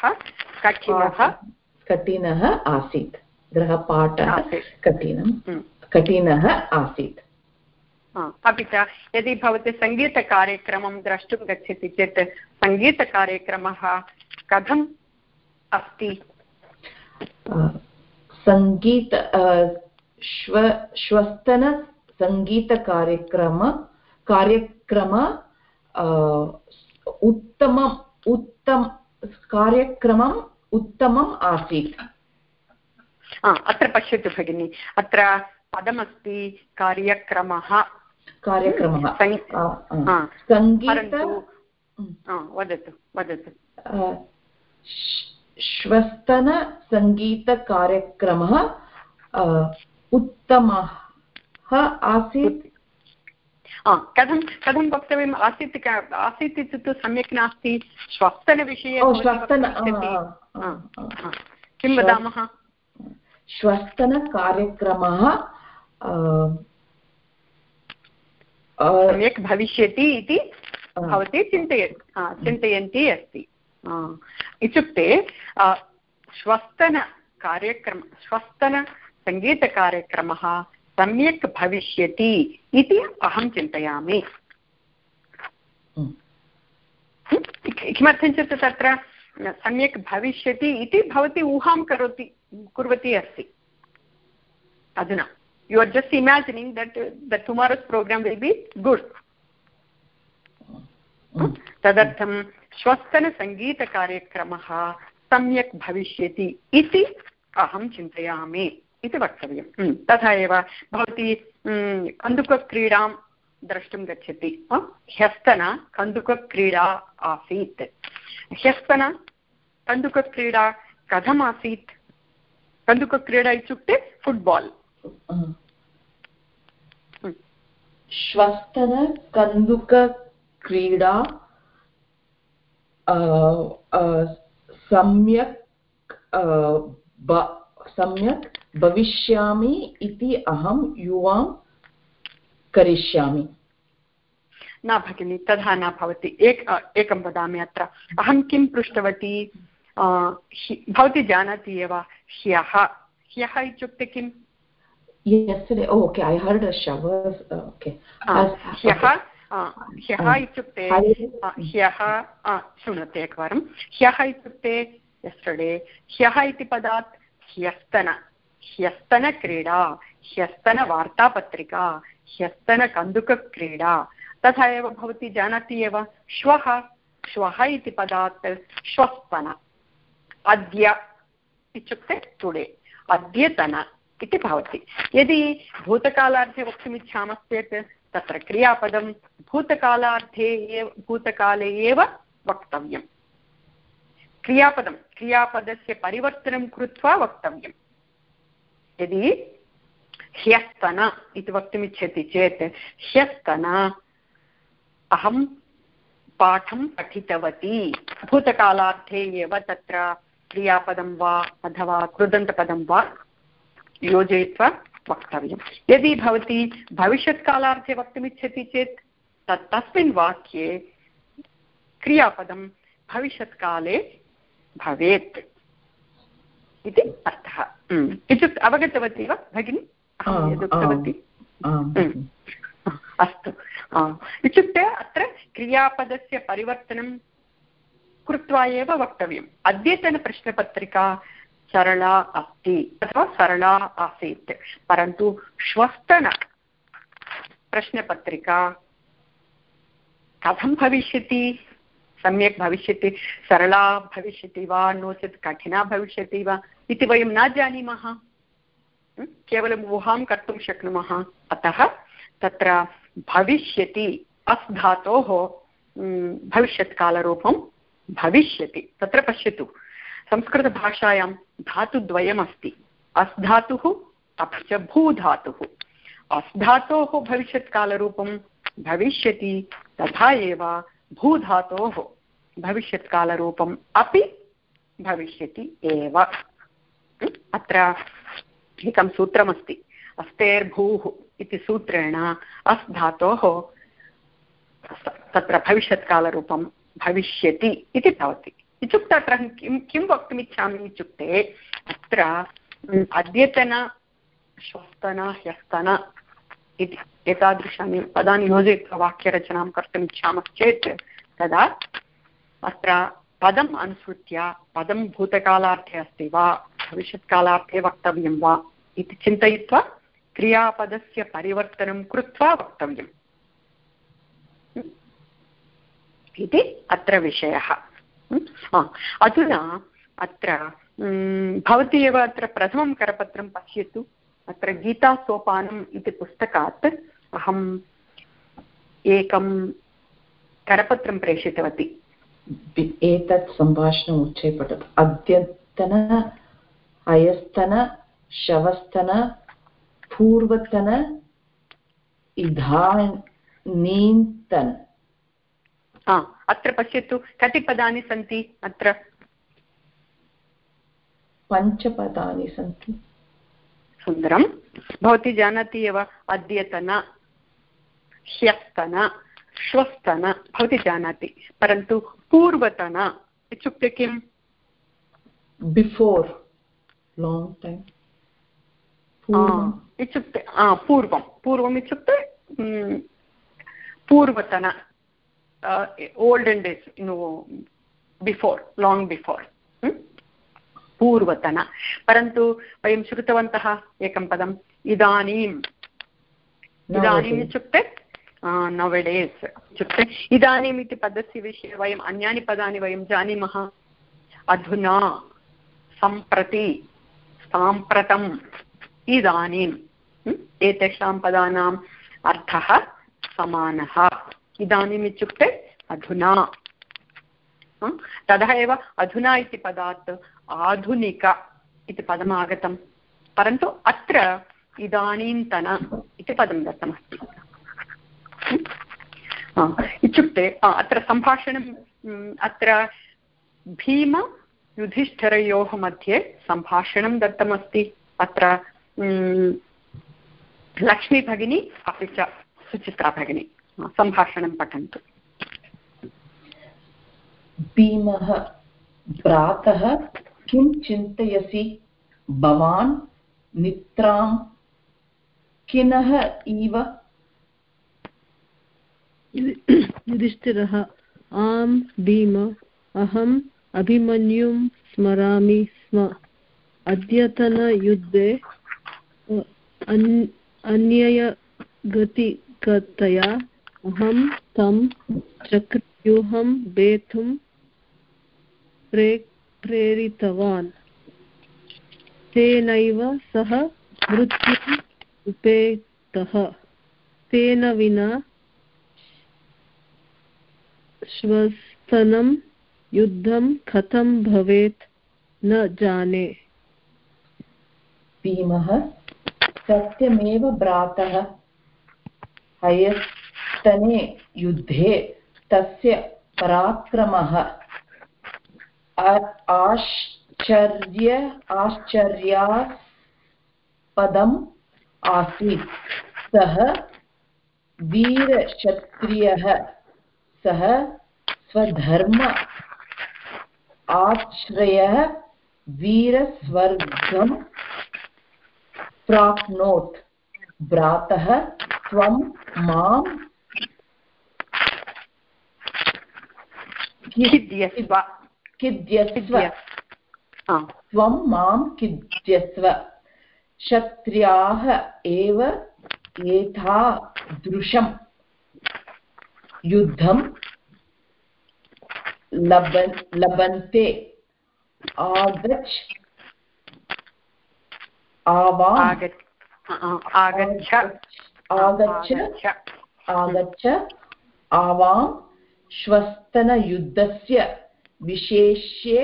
कठिनः आसीत्। गृहपाठः कठिनः आसीत्। अपि च यदि भवती सङ्गीतकार्यक्रमं द्रष्टुं गच्छति चेत् सङ्गीतकार्यक्रमः कथम् अस्ति? श्वस्तन सङ्गीतकार्यक्रम उत्तमम् आसीत्। अत्र पश्यतु भगिनी, अत्र पदमस्ति कार्यक्रमः। वदतु। श्वस्तन सङ्गीतकार्यक्रमः उत्तमः आसीत्। कथं वक्तव्यम्? आसीत् इत्युक्ते सम्यक् नास्ति। श्वस्तनविषये किं वदामः? श्वस्तनकार्यक्रमः सम्यक् भविष्यति इति भवती चिन्तयन्ती अस्ति। इत्युक्ते श्वस्तनसङ्गीतकार्यक्रमः सम्यक् भविष्यति इति अहं चिन्तयामि। किमर्थं चेत् तत्र सम्यक् भविष्यति इति भवती ऊहां कुर्वती अस्ति। अधुना you are just imagining that tomorrow's programme will be good. तदर्थं श्वस्तनसङ्गीतकार्यक्रमः सम्यक् भविष्यति इति अहं चिन्तयामि इति वक्तव्यं। तथा एव भवती कन्दुकक्रीडां द्रष्टुं गच्छति। ह्यस्तन कन्दुकक्रीडा आसीत्। ह्यस्तन कन्दुकक्रीडा कथम् आसीत्? कन्दुकक्रीडा इत्युक्ते फुट्बाल्। श्वस्तन कन्दुकक्रीडा सम्यक् भविष्यामि इति अहं युवां करिष्यामि। न भगिनी, तथा न भवति। एकं वदामि अत्र। अहं किं पृष्टवती? भवती जानाति एव, ह्यः इत्युक्ते किम्? Yesterday. Oh, okay. I heard a shower. Okay. ह्यः इत्युक्ते ह्यः शृणोतु एकवारं। ह्यः इत्युक्ते यस्टर्डे। ह्यः इति पदात् ह्यस्तनक्रीडा, ह्यस्तनवार्तापत्रिका, ह्यस्तनकन्दुकक्रीडा। तथा एव भवती जानाति एव, श्वः इति पदात् श्वस्तन। अद्य इत्युक्ते टुडे, अद्यतन इति भवति। यदि भूतकालार्थे वक्तुम् इच्छामश्चेत् तत्र क्रियापदं भूतकाले एव वक्तव्यम्। क्रियापदस्य परिवर्तनं कृत्वा वक्तव्यम्। यदि ह्यस्तन इति वक्तुमिच्छति चेत् ह्यस्तन अहं पाठं पठितवती, भूतकालार्थे एव तत्र क्रियापदं वा अथवा कृदन्तपदं वा योजयित्वा वक्तव्यं। यदि भवती भविष्यत्कालार्थे वक्तुमिच्छति चेत् तस्मिन् वाक्ये क्रियापदं भविष्यत्काले भवेत् इति अर्थः। इत्युक्ते अवगतवती वा भगिनि अहं यदुक्तवती? अस्तु। इत्युक्ते अत्र क्रियापदस्य परिवर्तनं कृत्वा एव वक्तव्यम्। अद्यतनप्रश्नपत्रिका सरला अस्ति अथवा सरला आसीत्, परन्तु श्वस्तन प्रश्नपत्रिका कथं भविष्यति? सम्यक् भविष्यति, सरला भविष्यति वा नो चेत् कठिना भविष्यति वा इति वयं न जानीमः, केवलम् ऊहां कर्तुं शक्नुमः। अतः तत्र भविष्यति अस् धातोः भविष्यत्कालरूपं भविष्यति। तत्र पश्यतु, संस्कृतभाषायां धातुद्वयमस्ति, अस् धातुः अपि च भूधातुः। अस् धातोः भविष्यत्कालरूपं भविष्यति, तथा एव भूधातोः भविष्यत्कालरूपम् अपि भविष्यति एव। अत्र एकं सूत्रमस्ति, अस्तेर्भूः इति सूत्रेण अस् धातोः तत्र भविष्यत्कालरूपं भविष्यति इति भवति। इत्युक्ते अत्र किं वक्तुमिच्छामि इत्युक्ते अत्र अद्यतन, श्वस्तन, ह्यस्तन इति एतादृशानि पदानि योजयित्वा वाक्यरचनां कर्तुम् इच्छामश्चेत् तदा अत्र पदम् अनुसृत्य पदं भूतकालार्थे अस्ति वा भविष्यत्कालार्थे वक्तव्यं वा इति चिन्तयित्वा क्रियापदस्य परिवर्तनं कृत्वा वक्तव्यम् इति अत्र विषयः। अधुना अत्र भवती एव अत्र प्रथमं करपत्रं पश्यतु। अत्र गीतासोपानम् इति पुस्तकात् अहम् एकं करपत्रं प्रेषितवती। एतत् सम्भाषणम् उच्चै पठतु। अद्यतन, अयस्तन, शवस्तन, पूर्वतन, इदानीन्तन। अत्र पश्यतु, कति पदानि सन्ति? अत्र 5 पदानि सन्ति। सुन्दरं। भवती जानाति एव, अद्यतन, ह्यस्तन, श्वस्तन भवती जानाति, परन्तु पूर्वतन इत्युक्ते किम्? बिफोर् लाङ्ग् टैम् इत्युक्ते पूर्वम् इत्युक्ते पूर्वतन, olden days, before, long before, पूर्वतन। परन्तु वयं श्रुतवन्तः एकं पदम् इदानीम्। इदानीम् इत्युक्ते नवडेस् इत्युक्ते इदानीम् इति पदस्य विषये वयम् अन्यानि पदानि वयं जानीमः। अधुना, सम्प्रति, साम्प्रतम्, इदानीम्, एतेषां पदानाम् अर्थः समानः। इदानीम् इत्युक्ते अधुना। ततः एव अधुना इति पदात् आधुनिक इति पदम् आगतं, परन्तु अत्र इदानीन्तन इति पदं दत्तमस्ति। इत्युक्ते अत्र सम्भाषणम्, अत्र भीम युधिष्ठिरयोः मध्ये सम्भाषणं दत्तमस्ति। अत्र लक्ष्मी भगिनी अपि च सुचित्रा भगिनी सम्भाषणं पठन्तु। भीमः, प्रातः किं चिन्तयसि? भवान् निद्रां किनः इव? युधिष्ठिरः, आं भीम, अहम् अभिमन्युं स्मरामि स्म। अद्यतनयुद्धे अन्यगतिकतया अहं तं चक्रव्यूहं वेतुं प्रेरितवान्। तेनैव सः मृत्युम् उपेतः। तेन विना श्वस्तनं युद्धं कथं भवेत् न जाने। भीमः सत्यमेव भ्रातः हयस्तने युद्धे तस्य पराक्रमः आश्चर्यास्पदम् आसीत्। सः वीरक्षत्रियः, सः स्वधर्म आश्रयः वीरस्वर्गं प्राप्नोत्। भ्रातः त्वं मां खिद्यस्व त्वं मां खिद्यस्व। क्षत्रियाः एव एतादृशं युद्धं लभन्ते। आगच्छ आवां श्वस्तनयुद्धस्य विशेष्ये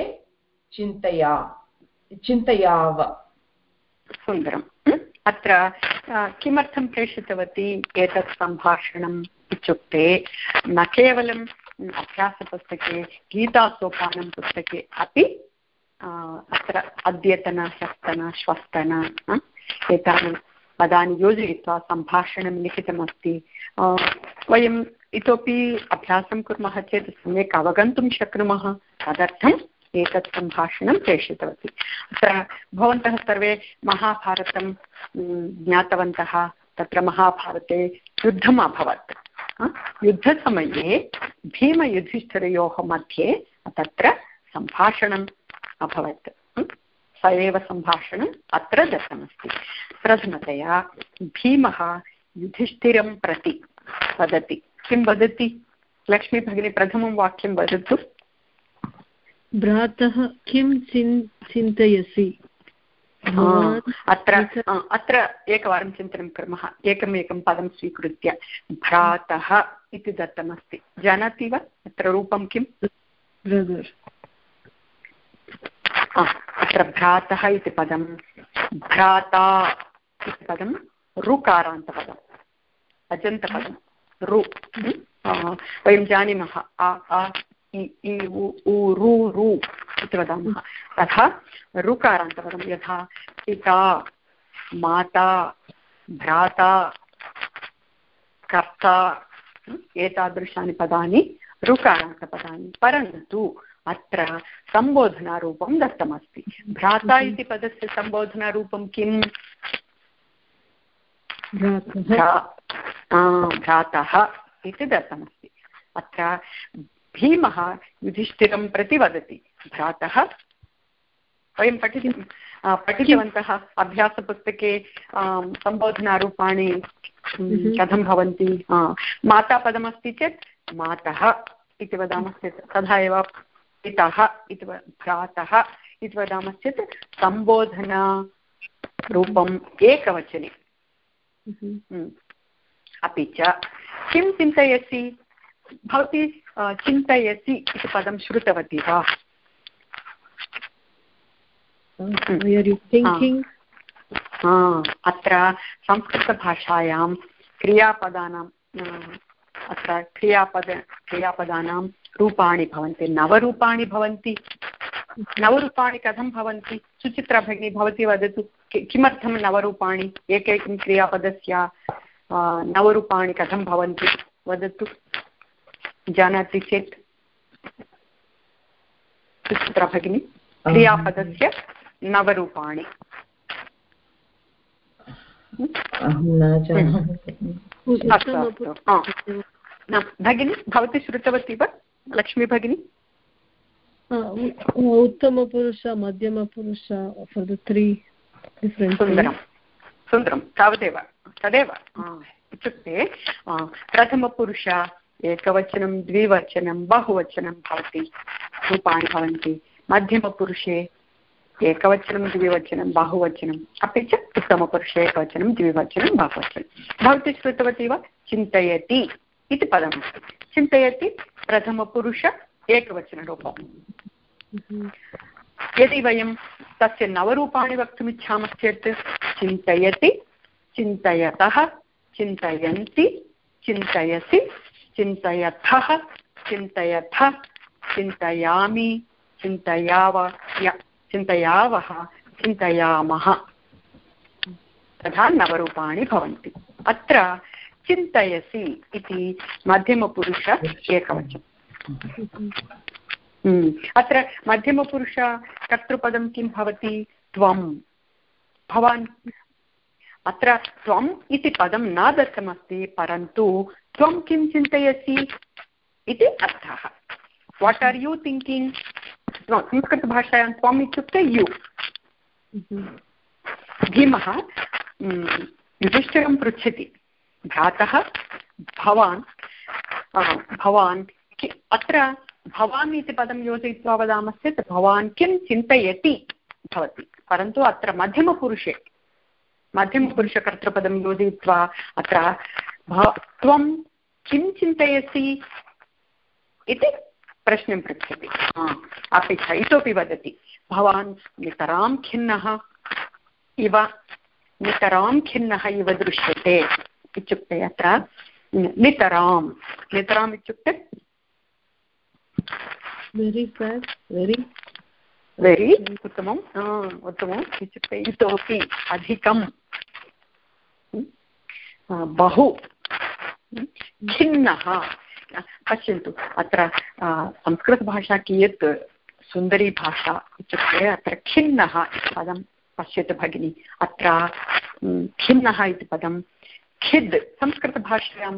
चिन्तयाव। सुन्दरम्। अत्र किमर्थं प्रेषितवती एतत् सम्भाषणम् इत्युक्ते न केवलम् अभ्यासपुस्तके गीतासोपानं पुस्तके अपि अत्र अद्यतन ह्यस्तन श्वस्तन एतानि पदानि योजयित्वा सम्भाषणं लिखितमस्ति। वयम् इतोपि अभ्यासं कुर्मः चेत् सम्यक् अवगन्तुं शक्नुमः। तदर्थम् एतत् सम्भाषणं प्रेषितवती। अत्र भवन्तः सर्वे महाभारतं ज्ञातवन्तः। तत्र महाभारते युद्धम् अभवत्। युद्धसमये भीमयुधिष्ठिरयोः मध्ये तत्र सम्भाषणम् अभवत्। स एव सम्भाषणम् अत्र दत्तमस्ति। प्रथमतया भीमः युधिष्ठिरं प्रति वदति। किं वदति? लक्ष्मी भगिनी प्रथमं वाक्यं वदतु। भ्रातः किं चिन्तयसि? अत्र एकवारं चिन्तनं कुर्मः। एकमेकं पदं स्वीकृत्य भ्रातः इति दत्तमस्ति। जानाति वा अत्र रूपं किम्? अत्र भ्रातः इति पदं, भ्राता इति पदं ऋकारान्तपदम्, अजन्तपदं रु। वयं जानीमः आ आ इ इ उ रु रु इति वदामः। तथा ऋकारान्तपदं यथा पिता, माता, भ्राता, कर्ता एतादृशानि पदानि ऋकारान्तपदानि। परन्तु अत्र सम्बोधनारूपं दत्तमस्ति। भ्राता इति पदस्य सम्बोधनारूपं किम्? भ्रातः इति दत्तमस्ति। अत्र भीमः युधिष्ठिरं प्रति वदति भ्रातः। वयं पठितवन्तः अभ्यासपुस्तके सम्बोधनारूपाणि कथं भवन्ति। मातापदमस्ति चेत् मातः इति वदामश्चेत् तथा एव पितः इति भ्रातः इति वदामश्चेत् सम्बोधनारूपम् एकवचने। अपि च किं चिन्तयसि? भवती चिन्तयसि इति पदं श्रुतवती वा? अत्र संस्कृतभाषायां क्रियापदानां अत्र क्रियापदानां रूपाणि भवन्ति, नवरूपाणि भवन्ति। नवरूपाणि कथं भवन्ति? सुचित्रा भगिनी भवती वदतु, किमर्थं नवरूपाणि? एकैकं क्रियापदस्य नवरूपाणि कथं भवन्ति वदतु, जानाति चेत्। सुचित्रा भगिनी, क्रियापदस्य नवरूपाणि। भगिनी भवती श्रुतवती वा? लक्ष्मी भगिनी। उत्तमपुरुष, मध्यमपुरुष, सुन्दरं सुन्दरं। तावदेव तदेव इत्युक्ते प्रथमपुरुष एकवचनं, द्विवचनं, बहुवचनं भवति, रूपाणि भवन्ति। मध्यमपुरुषे एकवचनं, द्विवचनं, बहुवचनम्, अपि च उत्तमपुरुषे एकवचनं, द्विवचनं, बहुवचनं। भवती श्रुतवती वा? चिन्तयति इति पदमस्ति। चिन्तयति प्रथमपुरुष एकवचनरूपम्। यदि वयं तस्य नवरूपाणि वक्तुमिच्छामश्चेत् चिन्तयति, चिन्तयतः, चिन्तयन्ति, चिन्तयसि, चिन्तयथः, चिन्तयथ, चिन्तयामि, चिन्तयावः, चिन्तयामः, तथा नवरूपाणि भवन्ति। अत्र चिन्तयसि इति मध्यमपुरुष एकवचनम्। अत्र मध्यमपुरुष कर्तृपदं किं भवति? त्वं। भवान्। अत्र त्वम् इति पदं न दत्तमस्ति, परन्तु त्वं किं चिन्तयसि इति अर्थः। What are you thinking? संस्कृतभाषायां त्वम् इत्युक्ते यु। भीमः युधिष्ठिरं पृच्छति, भ्रातः भवान् अत्र भवान् इति पदं योजयित्वा वदामश्चेत् भवान् किं चिन्तयति भवति, परन्तु अत्र मध्यमपुरुषकर्तृपदं योजयित्वा अत्र त्वं किं चिन्तयसि इति प्रश्नं पृच्छति। अपि च इतोपि वदति, भवान् नितरां खिन्नः इव दृश्यते इत्युक्ते अत्र नितराम् इत्युक्ते वेरि उत्तमम् इत्युक्ते इतोपि अधिकं, बहु खिन्नः। पश्यन्तु, अत्र संस्कृतभाषा कियत् सुन्दरी भाषा इत्युक्ते अत्र खिन्नः इति पदं पश्यतु भगिनी। अत्र खिन्नः इति पदं खिद् संस्कृतभाषायां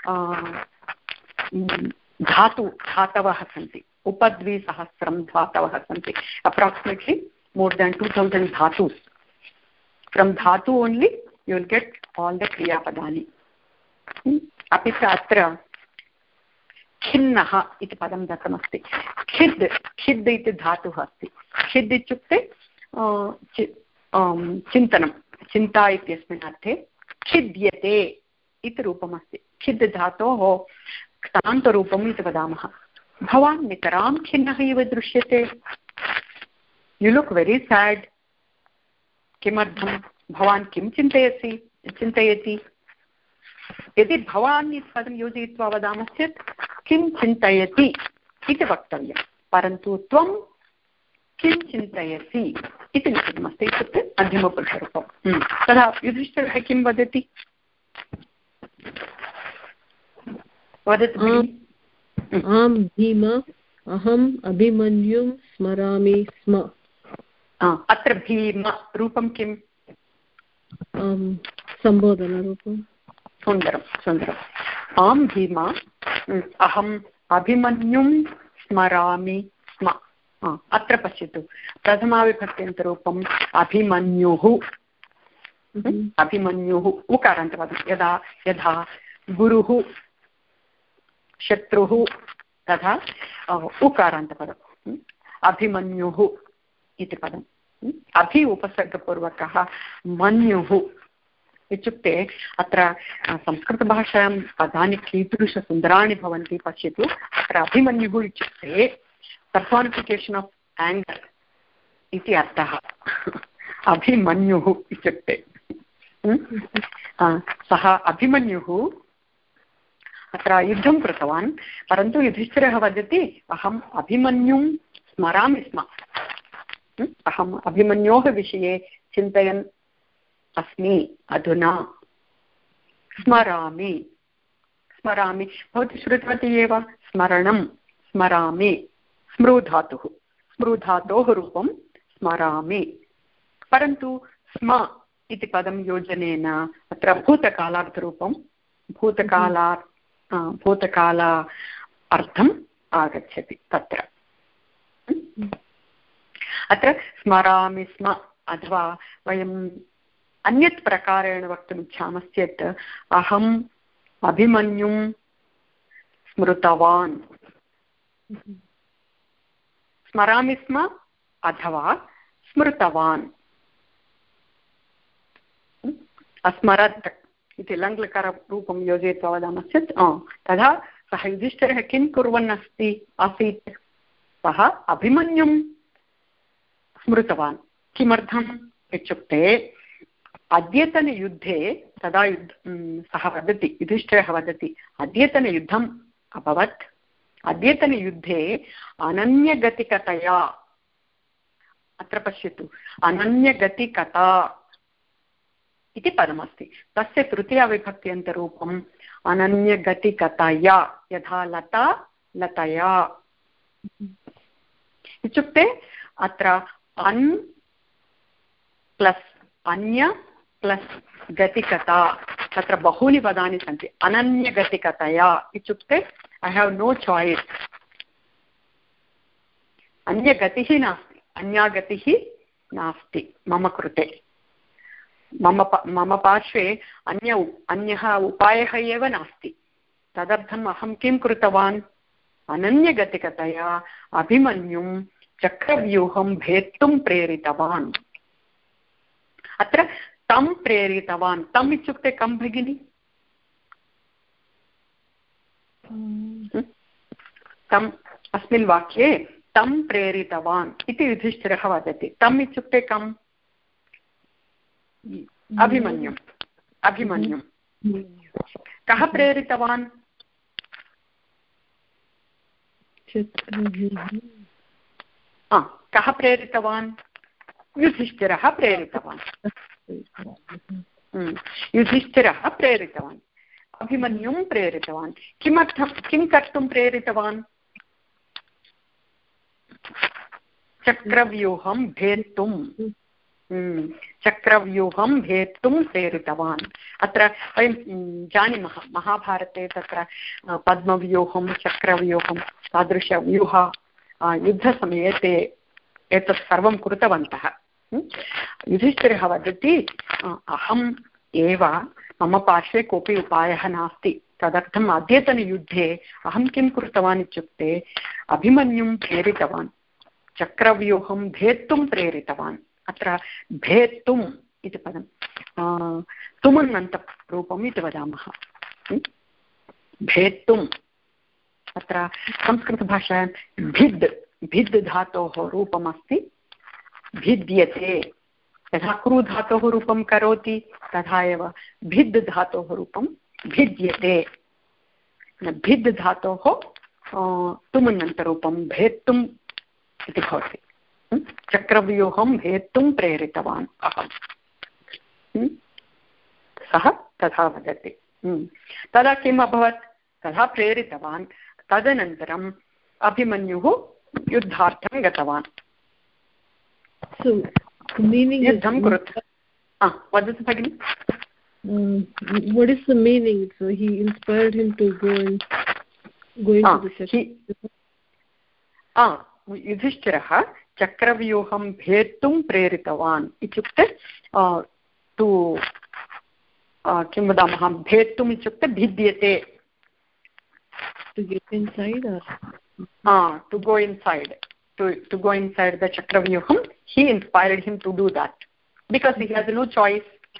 धातवः सन्ति, उपद्विसहस्रं धातवः सन्ति, अप्राक्सिमेट्लि मोर् देन् 2000 धातुस्। फ्रम् धातु only you will get all the क्रियापदानि। अपि च अत्र खिन्नः इति पदं दत्तमस्ति। खिद् इति धातुः अस्ति। खिद् इत्युक्ते चिन्तनं, चिन्ता इत्यस्मिन् अर्थे खिद्यते इति रूपमस्ति। खिद् धातोः क्तान्तरूपम् इति वदामः। भवान् नितरां खिन्नः इव दृश्यते, यु लुक् वेरि सेड्। किमर्थं? भवान् किं चिन्तयति? यदि भवान् इति पदं योजयित्वा वदामश्चेत् किं चिन्तयति इति वक्तव्यं, परन्तु त्वं किं चिन्तयसि इति लिखितमस्ति, इत्युक्ते मध्यमपुरुषरूपं। तदा युधिष्ठिरः किं वदति? वदतु। आं भीम, अहम् अभिमन्युं स्मरामि स्म। अत्र भीम रूपं किम्? सम्बोधनरूपं। सुन्दरम्। आं भीम, अहम् अभिमन्युं स्मरामि स्म। अत्र पश्यतु, प्रथमाविभक्त्यन्तरूपम् अभिमन्युः। अभिमन्युः उकारान्तपदं। यथा गुरुः, शत्रुः, तथा उकारान्तपदम् अभिमन्युः इति पदम्। अभि उपसर्गपूर्वकः मन्युः इत्युक्ते अत्र संस्कृतभाषायां पदानि कीदृशसुन्दराणि भवन्ति पश्यतु। अत्र अभिमन्युः इत्युक्ते पर्सानिफिकेशन् आफ् एङ्गर् इति अर्थः। अभिमन्युः इत्युक्ते सः अभिमन्युः अत्र युद्धं कृतवान्, परन्तु युधिष्ठिरः वदति अहम् अभिमन्युं स्मरामि स्म। अहम् अभिमन्योः विषये चिन्तयन् अस्मि अधुना। स्मरामि भवती श्रुतवती एव, स्मरणं, स्मरामि, स्मृधातोः रूपं स्मरामि, परन्तु स्म इति पदं योजनेन अत्र भूतकालार्थरूपं भूतकाल अर्थम् आगच्छति। तत्र अत्र स्मरामि स्म, अथवा वयम् अन्यत् प्रकारेण वक्तुमिच्छामश्चेत् अहम् अभिमन्युं स्मृतवान्। स्मरामि स्म अथवा स्मृतवान्। अस्मरत् इति लङ्लकाररूपं योजयित्वा वदामश्चेत् तदा सः युधिष्ठिरः किं कुर्वन् आसीत् सः अभिमन्युं स्मृतवान् किमर्थम् इत्युक्ते अद्यतनयुद्धे तदा सः वदति युधिष्ठिरः वदति अद्यतनयुद्धम् अभवत् अद्यतनयुद्धे अनन्यगतिकतया अत्र पश्यतु अनन्यगतिकता इति पदमस्ति तस्य तृतीयाविभक्त्यन्तरूपम् अनन्यगतिकतया यथा लता लतया इत्युक्ते अत्र अन् प्लस् अन्य प्लस् गतिकता तत्र बहूनि पदानि सन्ति अनन्यगतिकतया इत्युक्ते ऐ हेव् नो चाय्स् अन्यगतिः नास्ति अन्या गतिः नास्ति मम कृते मम पार्श्वे अन्यः उपायः एव नास्ति तदर्थम् अहं किं कृतवान् अनन्यगतिकतया अभिमन्युं चक्रव्यूहं भेत्तुं प्रेरितवान् अत्र तं प्रेरितवान् तम् इत्युक्ते कं भगिनि तम् अस्मिन् वाक्ये तं प्रेरितवान् इति युधिष्ठिरः वदति तम् इत्युक्ते कम् अभिमन्युम् अभिमन्युं कः प्रेरितवान् कः प्रेरितवान् युधिष्ठिरः प्रेरितवान् युधिष्ठिरः प्रेरितवान् अभिमन्युं प्रेरितवान् किमर्थं किं कर्तुं प्रेरितवान् चक्रव्यूहं भेत्तुं चक्रव्यूहं भेत्तुं प्रेरितवान् अत्र वयं जानीमः महाभारते तत्र पद्मव्यूहं चक्रव्यूहं तादृशव्यूह युद्धसमये ते एतत् सर्वं कृतवन्तः युधिष्ठिरः वदति अहम् एव मम पार्श्वे कोऽपि उपायः नास्ति तदर्थम् अद्यतनयुद्धे अहं किं कृतवान् इत्युक्ते अभिमन्युं प्रेरितवान् चक्रव्यूहं भेत्तुं प्रेरितवान् अत्र भेत्तुम् इति पदं तुमन्नन्तरूपम् इति वदामः भेत्तुम् अत्र संस्कृतभाषायां भिद् धातोः रूपमस्ति भिद्यते यथा क्रू धातोः रूपं करोति तथा एव भिद् धातोः रूपं भिद्यते भिद् धातोः तुमन्नन्तरूपं भेत्तुम् इति भवति चक्रव्यूहं भेत्तुं प्रेरितवान् अहं सः तथा वदति तदा किम् अभवत् तथा प्रेरितवान् तदनन्तरम् अभिमन्युः युद्धार्थं गतवान् युद्धं कृत्वा वदतु भगिनि what is the meaning so he inspired him to go into the युधिष्ठिरः चक्रव्यूहं भेत्तुं प्रेरितवान् इत्युक्ते तु किं वदामः भेत्तुम् इत्युक्ते भिद्यते to get inside or to go inside to go inside the chakravyuham he inspired him to do that because he has no choice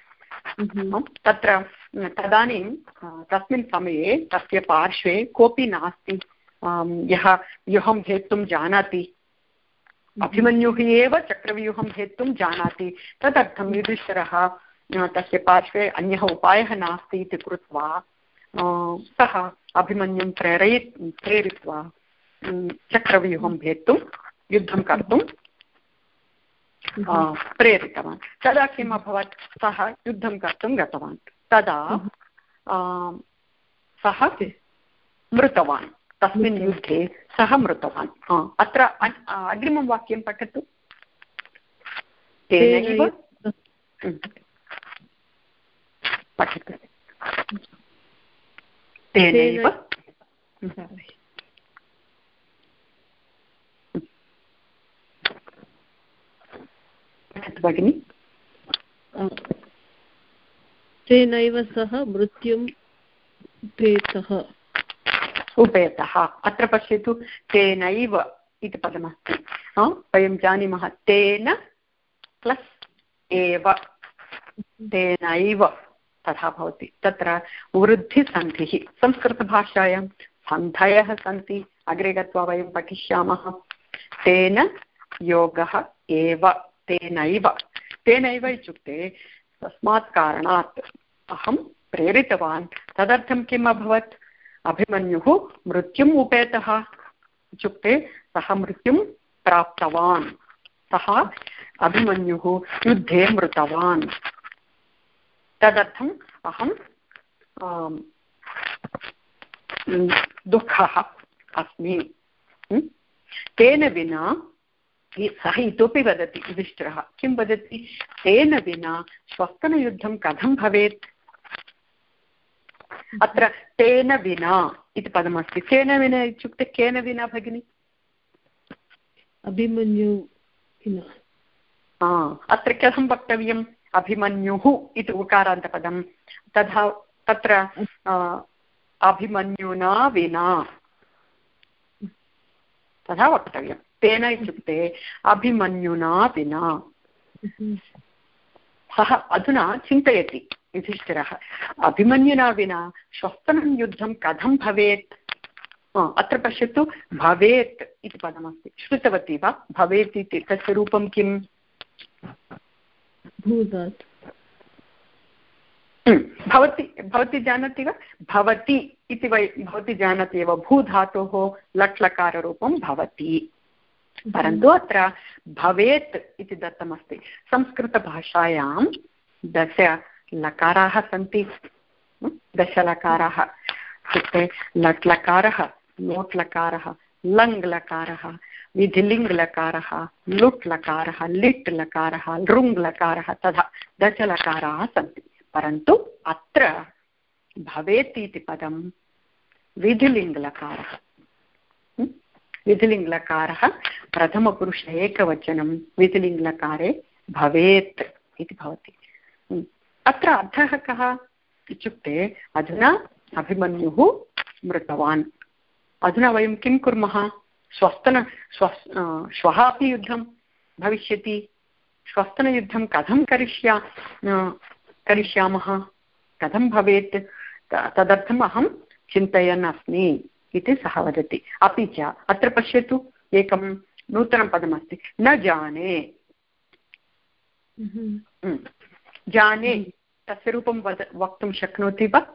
तत्र तदानीं तस्मिन् समये तस्य पार्श्वे कोऽपि नास्ति यः व्यूहं भेत्तुं जानाति अभिमन्युः एव चक्रव्यूहं भेत्तुं जानाति तदर्थं युधिष्ठिरः तस्य पार्श्वे अन्यः उपायः नास्ति इति कृत्वा सः अभिमन्युं प्रेरित्वा चक्रव्यूहं भेत्तुं युद्धं कर्तुं प्रेरितवान् तदा किम् अभवत् सः युद्धं कर्तुं गतवान् तदा सः मृतवान् तस्मिन् युद्धे सः मृतवान् अत्र अग्रिमं वाक्यं पठतु तेनैव पठतु तेनैव भगिनि तेनैव सः मृत्युं उपेतः अत्र पश्यतु तेनैव इति पदमस्ति वयं जानीमः तेन प्लस् एव तेनैव तथा भवति। तत्र वृद्धिसन्धिः संस्कृतभाषायां सन्धयः सन्ति, अग्रे गत्वा वयं पठिष्यामः। तेन योगः एव, तेनैव इत्युक्ते तस्मात् कारणात् अहं प्रेरितवान्। तदर्थं किम् अभवत्? अभिमन्युः मृत्युम् उपेतः इत्युक्ते सः मृत्युं प्राप्तवान्, सः अभिमन्युः युद्धे मृतवान्। तदर्थम् अहं दुःखः अस्मि। तेन विना, सः इतोपि वदति, युधिष्ठिरः किं वदति? तेन विना श्वस्तनयुद्धं कथं भवेत्? अत्र तेन विना इति पदमस्ति। तेन विना इत्युक्ते केन विना भगिनि? अभिमन्यु विना। अत्र कथं वक्तव्यम्? अभिमन्युः इति उकारान्तपदं, तथा तत्र अभिमन्युना विना तथा वक्तव्यं। तेन इत्युक्ते अभिमन्युना विना। सः अधुना चिन्तयति युधिष्ठिरः, अभिमन्युना विना श्वस्तनं युद्धं कथं भवेत्? अत्र पश्यतु, भवेत् इति पदमस्ति, श्रुतवती वा? भवेत् इति तस्य रूपं किम्? भूधात्। भवती जानाति वा? भवति इति भवती जानाति एव, भूधातोः लट्लकाररूपं भवति। परन्तु अत्र भवेत् इति दत्तमस्ति। संस्कृतभाषायां 10 लकाराः सन्ति, 10 लकाराः इत्युक्ते लट्लकारः, लोट्लकारः, लङ्लकारः, विधिलिङ्लकारः, लुट्लकारः, लिट् लकारः, लृङ्लकारः, तथा 10 लकाराः सन्ति। परन्तु अत्र भवेत् इति पदं विधिलिङ्लकारः। विधिलिङ्लकारः प्रथमपुरुष एकवचनं, विधिलिङ्लकारे भवेत् इति भवति। अत्र अर्थः कः इत्युक्ते अधुना अभिमन्युः मृतवान्। अधुना वयं किं कुर्मः? श्वः अपि युद्धं भविष्यति। श्वस्तनयुद्धं कथं करिष्यामः? कथं भवेत्? तदर्थम् अहं चिन्तयन् अस्मि इति सः वदति। अपि च अत्र पश्यतु, एकं नूतनं पदमस्ति, न जाने। जाने तस्य रूपं वक्तुं शक्नोति वा?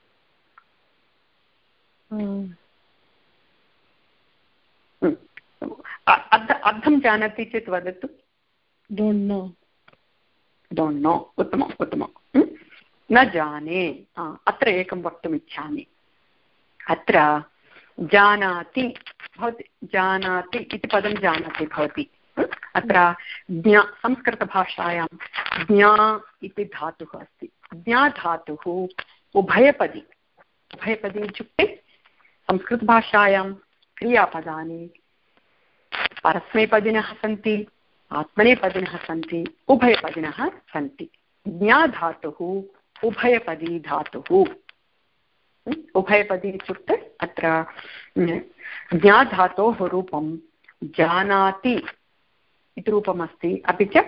अर्थं जानाति चेत् वदतु। Don't know. उत्तमम् उत्तमं। न जाने, अत्र एकं वक्तुम् इच्छामि। अत्र जानाति, भवति जानाति इति पदं जानाति भवति। अत्र ज्ञा, संस्कृतभाषायां ज्ञा इति धातुः अस्ति। ज्ञाधातुः उभयपदी इत्युक्ते संस्कृतभाषायां क्रियापदानि परस्मैपदिनः सन्ति, आत्मनेपदिनः सन्ति, उभयपदिनः सन्ति। ज्ञाधातुः उभयपदी धातुः। उभयपदी इत्युक्ते अत्र ज्ञाधातोः रूपं जानाति इति रूपमस्ति, अपि च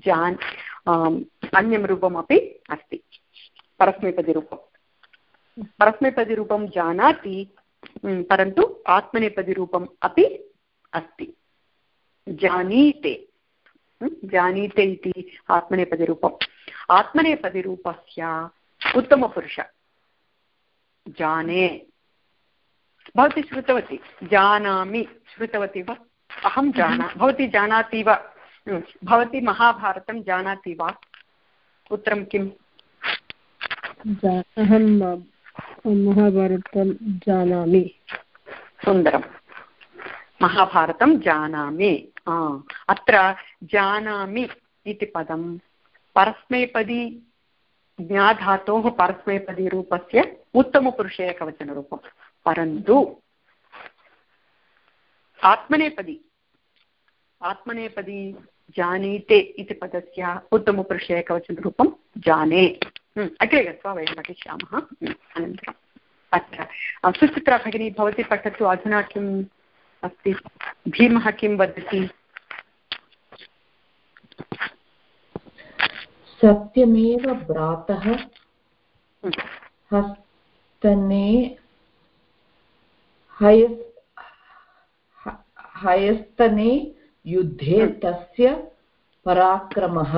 अन्यं रूपमपि अस्ति, परस्मैपदीरूपं। परस्मैपदीरूपं जानाति, परन्तु आत्मनेपदीरूपम् अपि अस्ति। जानीते इति आत्मनेपदीरूपम्। आत्मनेपदीरूपस्य उत्तमपुरुष जाने। भवती श्रुतवती, जानामि श्रुतवती वा? अहं भवती जानाति वा? भवती महाभारतं जानाति वा? उत्तरं किम्? अहं महाभारतं जानामि। सुन्दरं, महाभारतं जानामि। अत्र जानामि इति पदं परस्मैपदी ज्ञाधातोः परस्मैपदीरूपस्य उत्तमपुरुषे एकवचनरूपं। परन्तु आत्मनेपदी जानीते इति पदस्य उत्तमपुरुषे एकवचनरूपं जाने। अग्रे गत्वा वयं पठिष्यामः अनन्तरम्। अत्र सुचित्रा भगिनी, भवती पठतु। अधुना किम् अस्ति? भीमः किं वदति? सत्यमेव भ्रातः हस्तने हयस्तने युद्धे तस्य पराक्रमः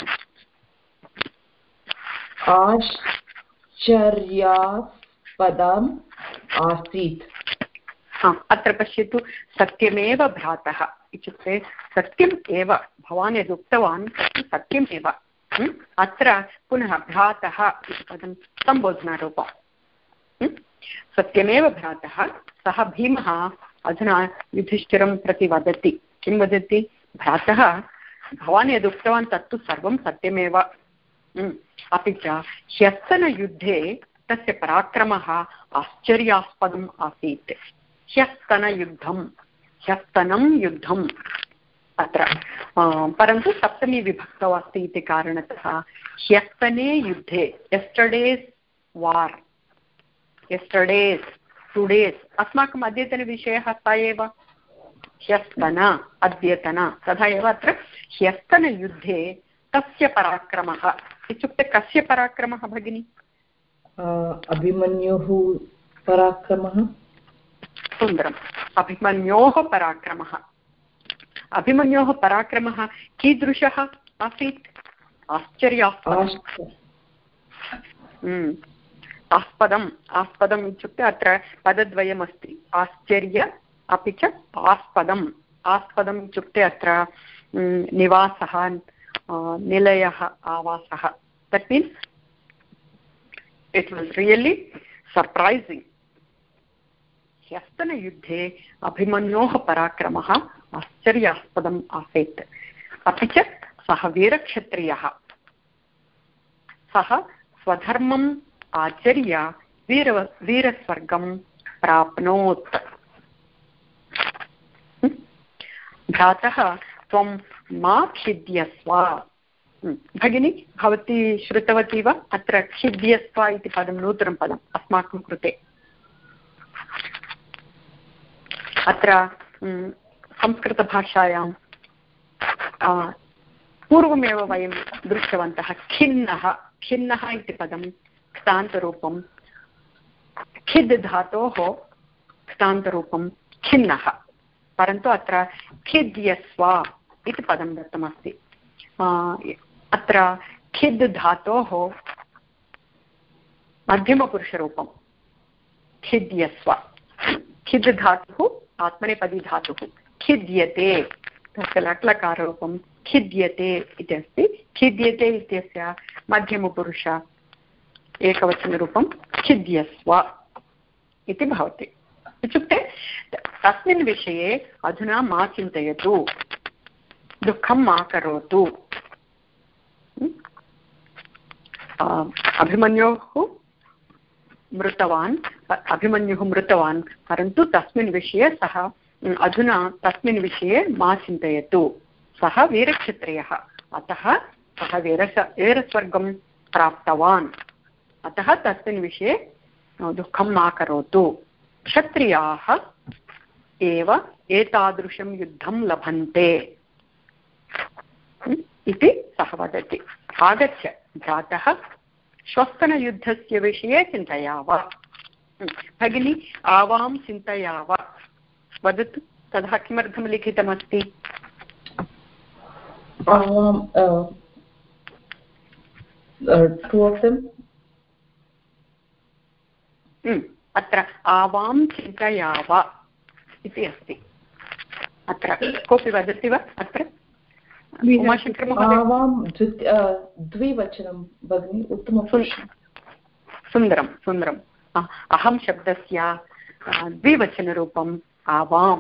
आश्चर्यास्पदम् आसीत्। अत्र पश्यतु, सत्यमेव भ्रातः इत्युक्ते सत्यम् एव, भवान् यद् उक्तवान् तत् सत्यमेव। अत्र पुनः भ्रातः इति पदं सम्बोधनारूपम्। सत्यमेव भ्रातः। सः भीमः अधुना युधिष्ठिरं प्रति वदति, किं वदति? भ्रातः, भवान् यद् उक्तवान् तत्तु सर्वं सत्यमेव, अपि च ह्यस्तनयुद्धे तस्य पराक्रमः आश्चर्यास्पदम् आसीत्। ह्यस्तनं युद्धम् अत्र परन्तु सप्तमी विभक्तौ अस्ति इति कारणतः ह्यस्तने युद्धे, यस्टर्डेस् वार्, यस्टर्डेस् टुडेस्, अस्माकम् अद्यतनविषयः स एव, ह्यस्तन अद्यतन, तथा एव अत्र ह्यस्तनयुद्धे तस्य पराक्रमः इत्युक्ते कस्य पराक्रमः भगिनि? अभिमन्योः पराक्रमः। सुन्दरम्, अभिमन्योः पराक्रमः। अभिमन्योः पराक्रमः कीदृशः आसीत्? आस्पदम्। आस्पदम् इत्युक्ते अत्र पदद्वयमस्ति, आश्चर्य अपि च आस्पदम्। आस्पदम् इत्युक्ते अत्र निवासः, निलयः, आवासः। That means it was really surprising. ह्यस्तनयुद्धे अभिमन्योः पराक्रमः आश्चर्यास्पदम् आसीत्। अपि च सः वीरक्षत्रियः, सः स्वधर्मम् आचर्य वीरस्वर्गं प्राप्नोत्। भ्रातः त्वं मा खिद्यस्व। भगिनी, भवती श्रुतवती वा? अत्र खिद्यस्व इति पदं नूतनं पदम् अस्माकं कृते। अत्र संस्कृतभाषायां पूर्वमेव वयं दृष्टवन्तः, खिन्नः। खिन्नः इति पदं क्तान्तरूपं, खिद् धातोः क्तान्तरूपं खिन्नः, परन्तु अत्र खिद्यस्व इति पदं दत्तमस्ति। अत्र खिद् धातोः मध्यमपुरुषरूपं खिद्यस्व। खिद् धातुः आत्मनेपदी धातुः, खिद्यते तस्य लट्लकाररूपं खिद्यते इति अस्ति। खिद्यते इत्यस्य मध्यमपुरुष एकवचनरूपं खिद्यस्व इति भवति। इत्युक्ते तस्मिन् विषये अधुना मा चिन्तयतु, दुःखं मा करोतु। अभिमन्युः मृतवान्, परन्तु तस्मिन् विषये सः अधुना तस्मिन् विषये मा चिन्तयतु। सः वीरक्षत्रियः, अतः सः वीरस्वर्गं प्राप्तवान्, अतः तस्मिन् विषये दुःखं मा करोतु। क्षत्रियाः एव एतादृशं युद्धं लभन्ते इति सः वदति। आगच्छ भ्रातः, श्वस्तनयुद्धस्य विषये चिन्तयाव। भगिनी, आवां चिन्तयाव वदतु, तथा किमर्थं लिखितमस्ति? अत्र आवां चिन्तयाव इति अस्ति। अत्र कोऽपि वदति वा? अत्र द्विवचनं भगिनि, उत्तमपुरुषः। सुन्दरं सुन्दरम्। अहं शब्दस्य द्विवचनरूपम् आवाम्।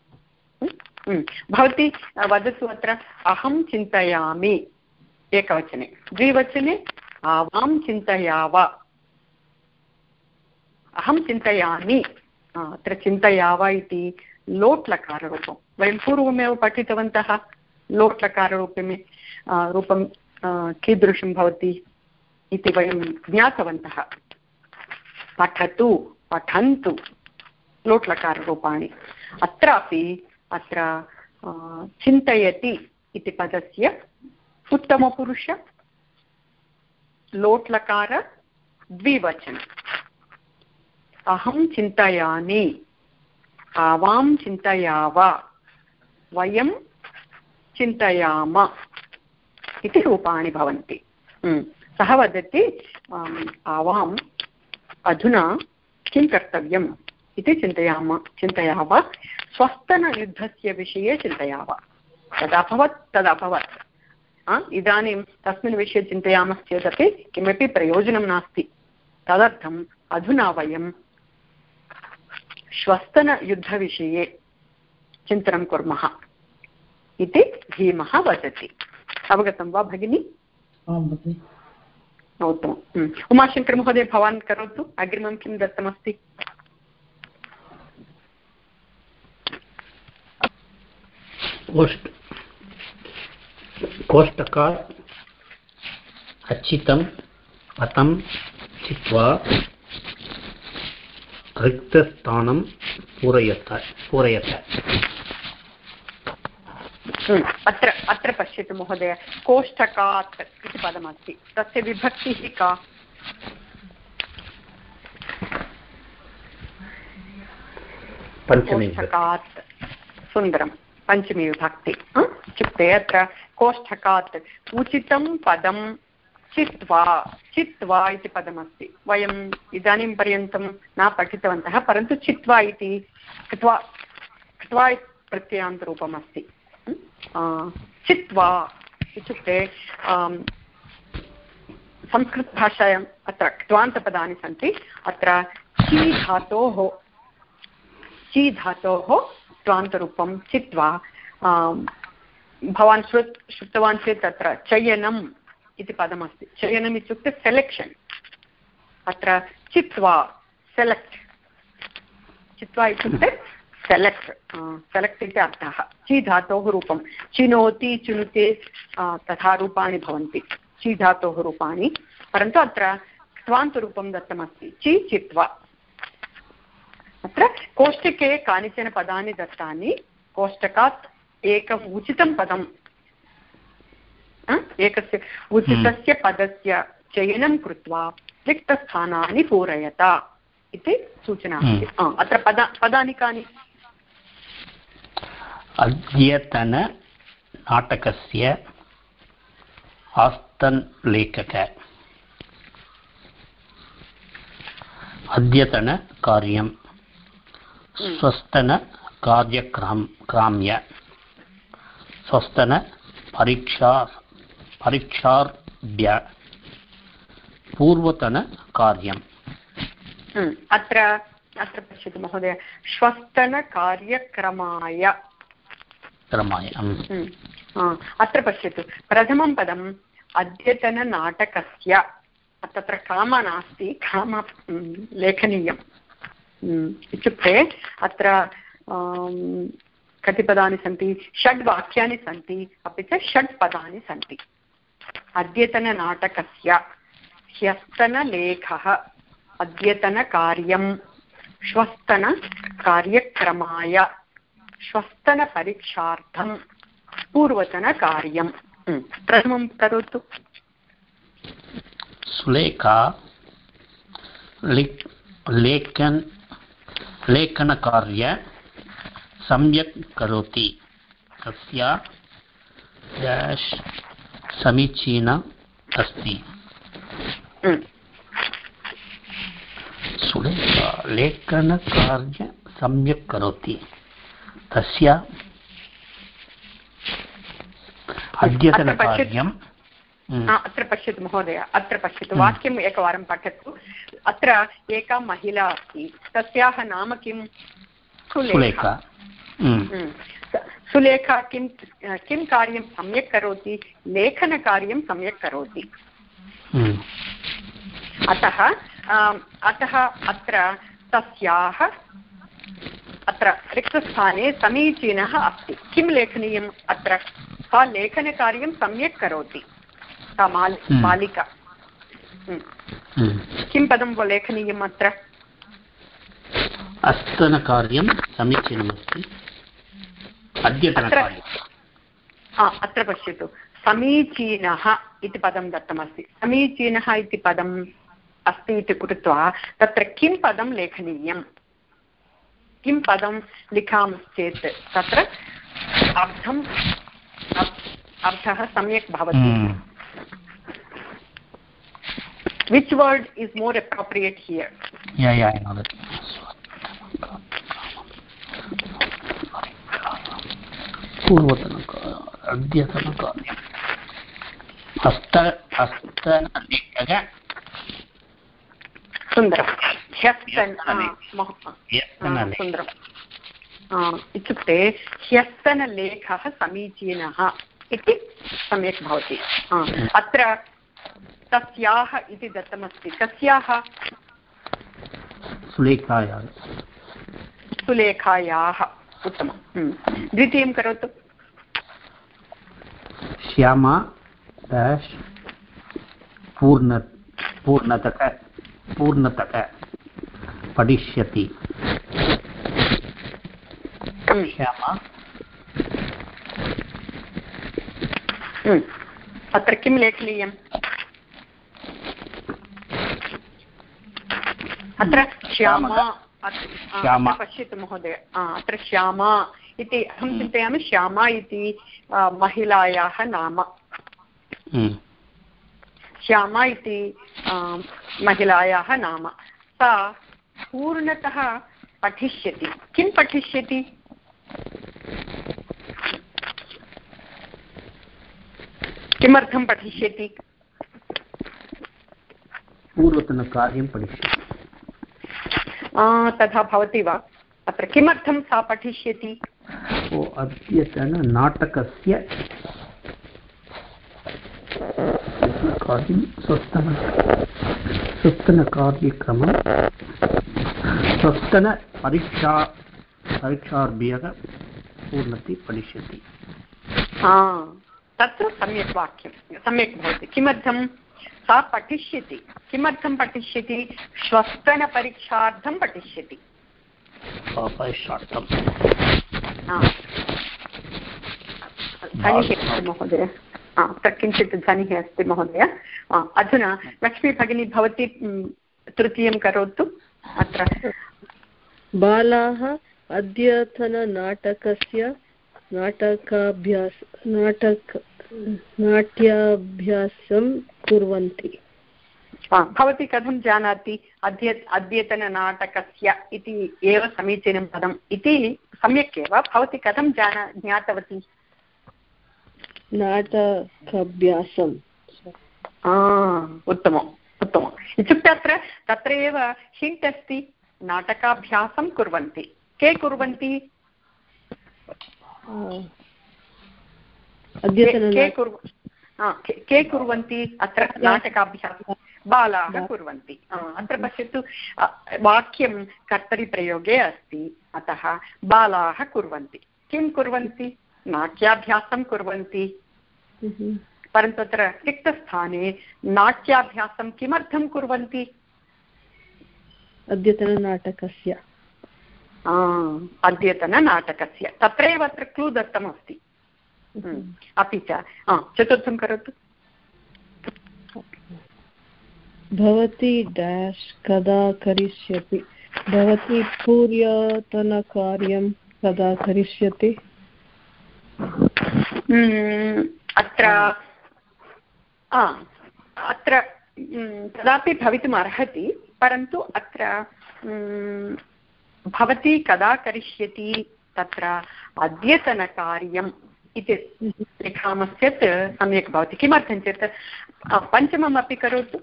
भवती वदतु, अत्र अहं चिन्तयामि एकवचने, द्विवचने आवां चिन्तयाव। अहं चिन्तयामि, अत्र चिन्तयाव इति लोट्लकाररूपं वयं पूर्वमेव पठितवन्तः। लोट्लकाररूपं कीदृशं भवति इति वयं ज्ञातवन्तः। पठतु, पठन्तु, लोट्लकाररूपाणि। अत्रापि अत्र चिन्तयति इति पदस्य उत्तमपुरुष लोट्लकार द्विवचनम् अहं चिन्तयामि आवां चिन्तयाव वयं चिन्तयाम इति रूपाणि भवन्ति। सः वदति आवाम् अधुना किं कर्तव्यम् इति चिन्तयाव स्वस्तनयुद्धस्य विषये चिन्तयाव तदभवत् इदानीं तस्मिन् विषये चिन्तयामश्चेदपि किमपि प्रयोजनं नास्ति। तदर्थम् अधुना वयं श्वस्तनयुद्धविषये चिन्तनं कुर्मः इति भीमः वदति। अवगतं वा भगिनि? उत्तमम्। उमाशङ्करमहोदय भवान् करोतु, अग्रिमं किं दत्तमस्ति? कोष्टकात् अच्छितं पतं चित्वा रिक्तस्थानं पूरयत। अत्र पश्यतु महोदय, कोष्टकात् इति पदमस्ति, तस्य विभक्तिः का? कोष्टकात्, सुन्दरं, पञ्चमी विभक्ति। इत्युक्ते अत्र कोष्टकात् उचितं पदं चित्वा इति पदमस्ति। वयम् इदानीं पर्यन्तं न पठितवन्तः, परन्तु चित्वा इति कृत्वा प्रत्ययान्तरूपमस्ति। चित्वा इत्युक्ते संस्कृतभाषायाम् अत्र क्त्वान्तपदानि सन्ति। अत्र ची धातोः क्त्वान्तरूपं चित्वा। भवान् श्रुतवान् चेत् अत्र चयनम् इति पदमस्ति। चयनम् इत्युक्ते सेलेक्षन्। अत्र चित्वा सेलेक्ट्, चित्वा इत्युक्ते सेलेक्ट् इति अर्थः। ची धातोः रूपं चिनोति चिनुते तथा रूपाणि भवन्ति, ची धातोः रूपाणि, परन्तु अत्र क्त्वान्तरूपं दत्तमस्ति ची चित्वा। अत्र कोष्टके कानिचन पदानि दत्तानि, कोष्टकात् एकम् उचितं पदम्, एकस्य उचितस्य पदस्य चयनं कृत्वा रिक्तस्थानानि पूरयत इति सूचना अस्ति। अत्र पदानि कानि? अद्यतन नाटकस्य आस्तनलेखक, अद्यतन कार्यं, स्वस्तन कार्यक्राम्य, स्वस्तन परीक्षार्भ्य, पूर्वतन कार्यम्। अत्र पश्यतु महोदय, श्वस्तन कार्यक्रमाय। अत्र पश्यतु, प्रथमं पदम् अद्यतननाटकस्य, तत्र कामा नास्ति, कामा लेखनीयम्। इत्युक्ते अत्र कति पदानि सन्ति? 6 वाक्यानि सन्ति, अपि च 6 पदानि सन्ति। अद्यतननाटकस्य, ह्यस्तनलेखः, अद्यतनकार्यं, श्वस्तनकार्यक्रमाय, श्वस्तनपरीक्षार्थं, पूर्वतनकार्यं। प्रथमं करोतु। सुलेखा लेखनकार्य सम्यक् करोति, तस्या समीचीना अस्ति। सुलेखा लेखनकार्य सम्यक् करोति, तस्य अद्यतनकार्यं। अत्र पश्यतु महोदय, अत्र पश्यतु, वाक्यम् एकवारं पठतु। अत्र एका महिला अस्ति, तस्याः नाम किं? सुलेखा। सुलेखा किं कार्यं सम्यक् करोति? लेखनकार्यं सम्यक् करोति। अतः अत्र तस्याः अत्र रिक्तस्थाने समीचीनः अस्ति। किं लेखनीयम्? अत्र सा लेखनकार्यं सम्यक् करोति, सा बालिका। किं पदं लेखनीयम् अत्र? अस्तनकार्यं समीचीनमस्ति, अद्यतनकार्यम्। अत्र पश्यतु, समीचीनः इति पदं दत्तमस्ति। समीचीनः इति पदं अस्ति इति कृत्वा तत्र किं पदं लेखनीयं, किं पदं लिखामश्चेत् तत्र अर्थः सम्यक् भवति. Which word is more appropriate here? Yeah, I know that. अद्यतनकार्यं हस्तलेखः सुन्दरं. सुन्दरम्. इत्युक्ते ह्यस्तनलेखः समीचीनः इति सम्यक् भवति. अत्र तस्याः इति दत्तमस्ति. कस्याः? सुलेखायाः. उत्तमं. द्वितीयं करोतु. श्यामा डैश् पूर्णतः पठिष्यति. श्यामा अत्र किं लेखनीयम्? अत्र श्यामा. पश्यतु महोदय, अत्र श्यामा इति अहं चिन्तयामि. श्यामा इति महिलायाः नाम. श्यामा इति महिलायाः नाम. सा पूर्णतः पठिष्यति. किं पठिष्यति? किमर्थं पठिष्यति? पूर्वतनकार्यं पठिष्यति. तथा भवति वा? अत्र किमर्थं सा पठिष्यति? अद्यतननाटकस्य स्वस्तनकार्यक्रमं स्वस्तनपरीक्षार्भ्यः पूर्णति पठिष्यति. तत्र सम्यक् वाक्यं सम्यक् भवति. किमर्थं सा पठिष्यति? किमर्थं पठिष्यति? श्वस्तनपरीक्षार्थं पठिष्यति. ध्वनिः अस्ति महोदय. अत्र किञ्चित् ध्वनिः अस्ति महोदय. अधुना लक्ष्मी भगिनी भवती तृतीयं करोतु. अत्र बालाः अद्यतननाटकस्य नाट्याभ्यासं कुर्वन्ति. भवती कथं जानाति? अद्यतननाटकस्य इति एव समीचीनं पदम् इति सम्यक् एव. भवती कथं ज्ञातवती? नाटकाभ्यासम्. उत्तमम्. इत्युक्ते तत्र एव हिण्ट् अस्ति. नाटकाभ्यासं कुर्वन्ति. के कुर्वन्ति? के कुर्वन्ति? अत्र नाटकाभ्यासं बालाः कुर्वन्ति. अत्र पश्यतु, वाक्यं कर्तरिप्रयोगे अस्ति. अतः बालाः कुर्वन्ति. किं कुर्वन्ति? नाट्याभ्यासं कुर्वन्ति. परन्तु अत्र रिक्तस्थाने नाट्याभ्यासं किमर्थं कुर्वन्ति? अद्यतननाटकस्य. अद्यतननाटकस्य. तत्रैव अत्र क्लू दत्तमस्ति. अपि च चतुर्थं करोतु. भवती डैश् कदा करिष्यति? भवती पूर्वतनकार्यं कदा करिष्यति? अत्र कदापि भवितुम् अर्हति. परन्तु अत्र भवती कदा करिष्यति? तत्र अद्यतनकार्यम् इति लिखामश्चेत् सम्यक् भवति. किमर्थं चेत् पञ्चममपि करोतु.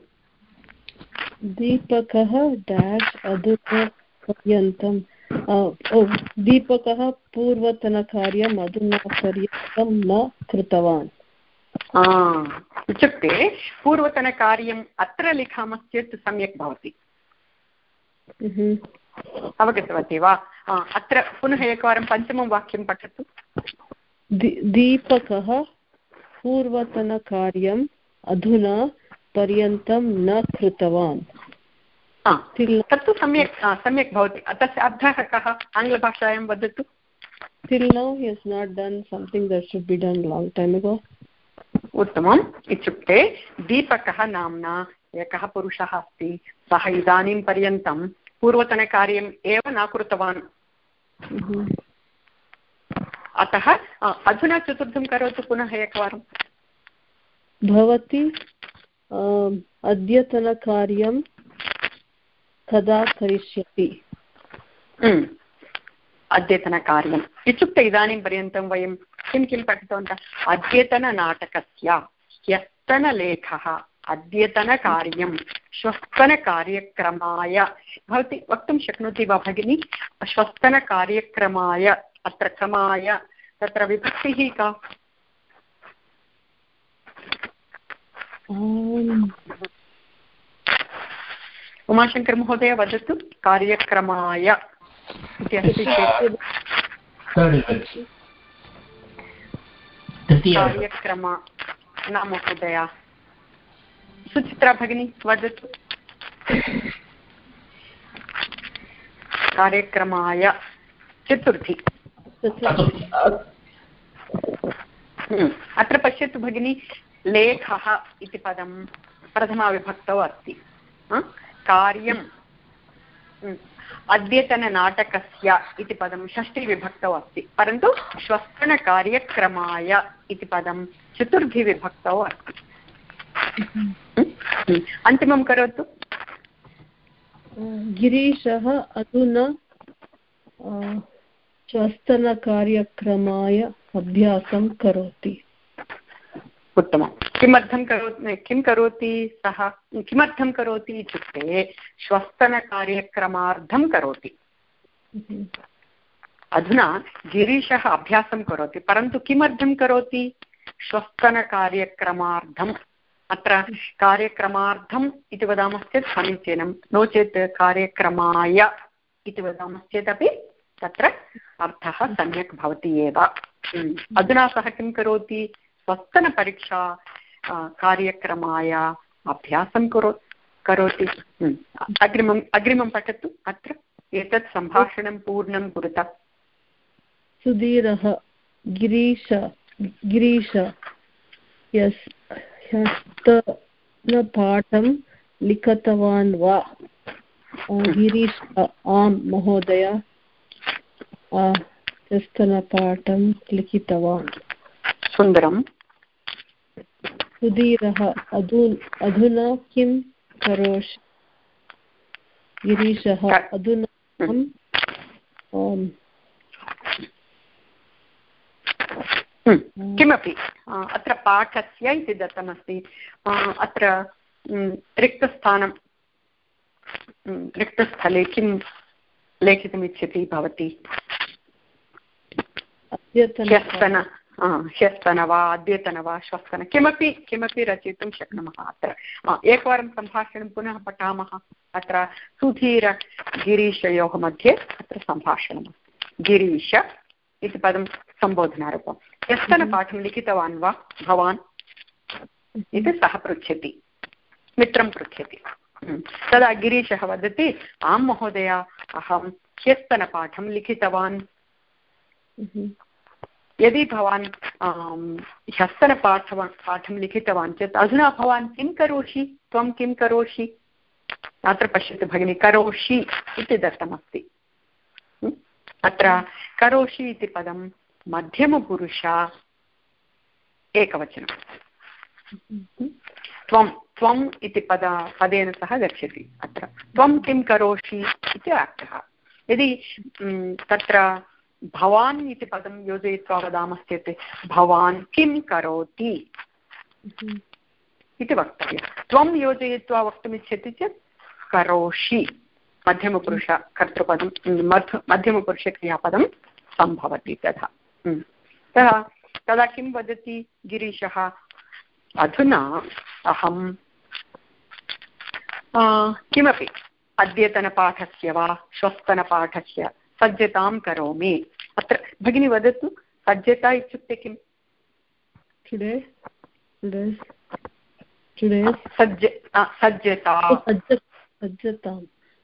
दीपकः डैश् अधुना पर्यन्तं दीपकः पूर्वतनकार्यम् अधुना पर्यन्तं न कृतवान्. इत्युक्ते पूर्वतनकार्यम् अत्र लिखामश्चेत् सम्यक् भवति. अवगतवती वा? अत्र पुनः एकवारं पञ्चमं वाक्यं पठतु. दीपकः पूर्वतनकार्यम् अधुना पर्यन्तं न कृतवान्. तत्तु सम्यक् भवति. तस्य अर्थः कः? आङ्ग्लभाषायां वदतु. Till now he has not done something that should be done long time ago. उत्तमम्. इत्युक्ते दीपकः नाम्ना एकः पुरुषः अस्ति, सः इदानीं पर्यन्तं पूर्वतनकार्यम् एव न कृतवान्। अतः अधुना चतुर्थं करोतु पुनः एकवारं। भवती अद्यतनकार्यं कदा करिष्यति? अद्यतनकार्यम् इत्युक्ते इदानीं पर्यन्तं वयं किं किं पठितवन्तः? अद्यतननाटकस्य ह्यस्तनलेखः, अद्यतनकार्यं, श्वस्तनकार्यक्रमाय। भवती वक्तुं शक्नोति वा भगिनी? श्वस्तनकार्यक्रमाय, अत्र क्रमाय तत्र विभक्तिः का? उमाशङ्कर महोदय वदतु। कार्यक्रमाय इति अस्ति चेत् कार्यक्रम न महोदय। सुचित्रा भगिनी वदतु। कार्यक्रमाय चतुर्थी। अत्र पश्यतु भगिनी, लेखः इति पदं प्रथमाविभक्तौ अस्ति। कार्यम् अद्यतननाटकस्य इति पदं षष्ठीविभक्तौ अस्ति, परन्तु श्वस्तनकार्यक्रमाय इति पदं चतुर्थीविभक्तौ अस्ति। अन्तिमं करोतु। गिरीशः अधुना श्वस्तनकार्यक्रमाय अभ्यासं करोति। उत्तमं। किमर्थं किं करोति सः? किमर्थं करोति इत्युक्ते श्वस्तनकार्यक्रमार्थं करोति। अधुना गिरीशः अभ्यासं करोति, परन्तु किमर्थं करोति? श्वस्तनकार्यक्रमार्थम्। अत्र कार्यक्रमार्थम् इति वदामश्चेत् समीचीनं, नो चेत् कार्यक्रमाय इति वदामश्चेदपि तत्र अर्थः सम्यक् भवति एव। अधुना सः किं करोति? श्वस्तनपरीक्षा कार्यक्रमाय अभ्यासं करोति। अग्रिमं पठतु। अत्र एतत् सम्भाषणं पूर्णं कुरुत। सुधीरः गिरीश ह्यस्तनपाठं लिखितवान् वा? गिरीश आम् महोदय, ह्यस्तनपाठं लिखितवान्। सुन्दरम्। सुधीरः अधुना किं करोषि? गिरीशः अधुना किमपि अत्र पाठस्य इति दत्तमस्ति। अत्र रिक्तस्थानं, रिक्तस्थले किं लेखितुमिच्छति भवती? ह्यस्तन वा अद्यतन वा श्वस्तन, किमपि रचयितुं शक्नुमः। अत्र एकवारं सम्भाषणं पुनः पठामः। अत्र सुधीर गिरीशयोः मध्ये अत्र सम्भाषणमस्ति। गिरीश इति पदं सम्बोधनारूपं। ह्यस्तनपाठं लिखितवान् वा भवान् इति सः पृच्छति, मित्रं पृच्छति। तदा गिरीशः वदति, आं महोदय, अहं ह्यस्तनपाठं लिखितवान्। यदि भवान् ह्यस्तनपाठं लिखितवान् चेत् अधुना भवान् किं करोषि? त्वं किं करोषि? अत्र पश्यतु भगिनि, करोषि इति दत्तमस्ति। अत्र करोषि इति पदं मध्यमपुरुष एकवचनं। त्वम् इति पदेन सह गच्छति। अत्र त्वं किं करोषि इति अर्थः। यदि तत्र भवान् इति पदं योजयित्वा वदामश्चेत् भवान् किं करोति इति वक्तव्यं। त्वं योजयित्वा वक्तुमिच्छति चेत् करोषि, मध्यमपुरुष कर्तृपदं, मध्यमपुरुषक्रियापदं सम्भवति तथा। तदा किं वदति गिरीशः? अधुना अहं किमपि अद्यतनपाठस्य वा श्वस्तनपाठस्य सज्जतां करोमि। अत्र भगिनी वदतु, सज्जता इत्युक्ते किम्? सज्जतां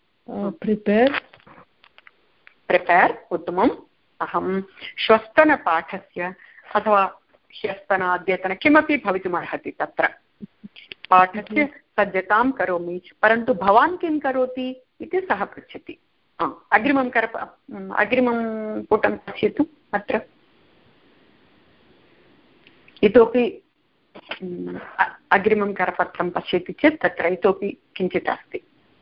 प्रिपेर्। उत्तमम्। अहं श्वस्तनपाठस्य अथवा ह्यस्तन अद्यतन किमपि भवितुमर्हति, तत्र पाठस्य सज्जतां करोमि, परन्तु भवान् किं करोति इति सः पृच्छति। अग्रिमं पुटं पश्यतु। अत्र इतोपि अग्रिमं करपत्रं पश्यति चेत् तत्र इतोपि किञ्चित् अस्ति।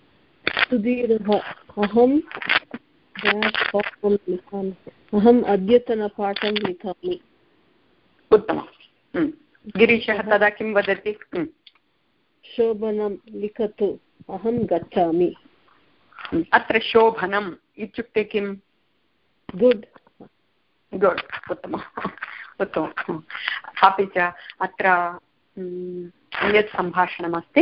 अहम् अद्यतनपाठं लिखामि। उत्तमं। गिरीशः तदा किं वदति? शोभनं लिखतु, अहं गच्छामि। अत्र शोभनम् इत्युक्ते किं? गुड्। गुड्, उत्तमम् उत्तमम्। अपि च अत्र अन्यत् सम्भाषणमस्ति।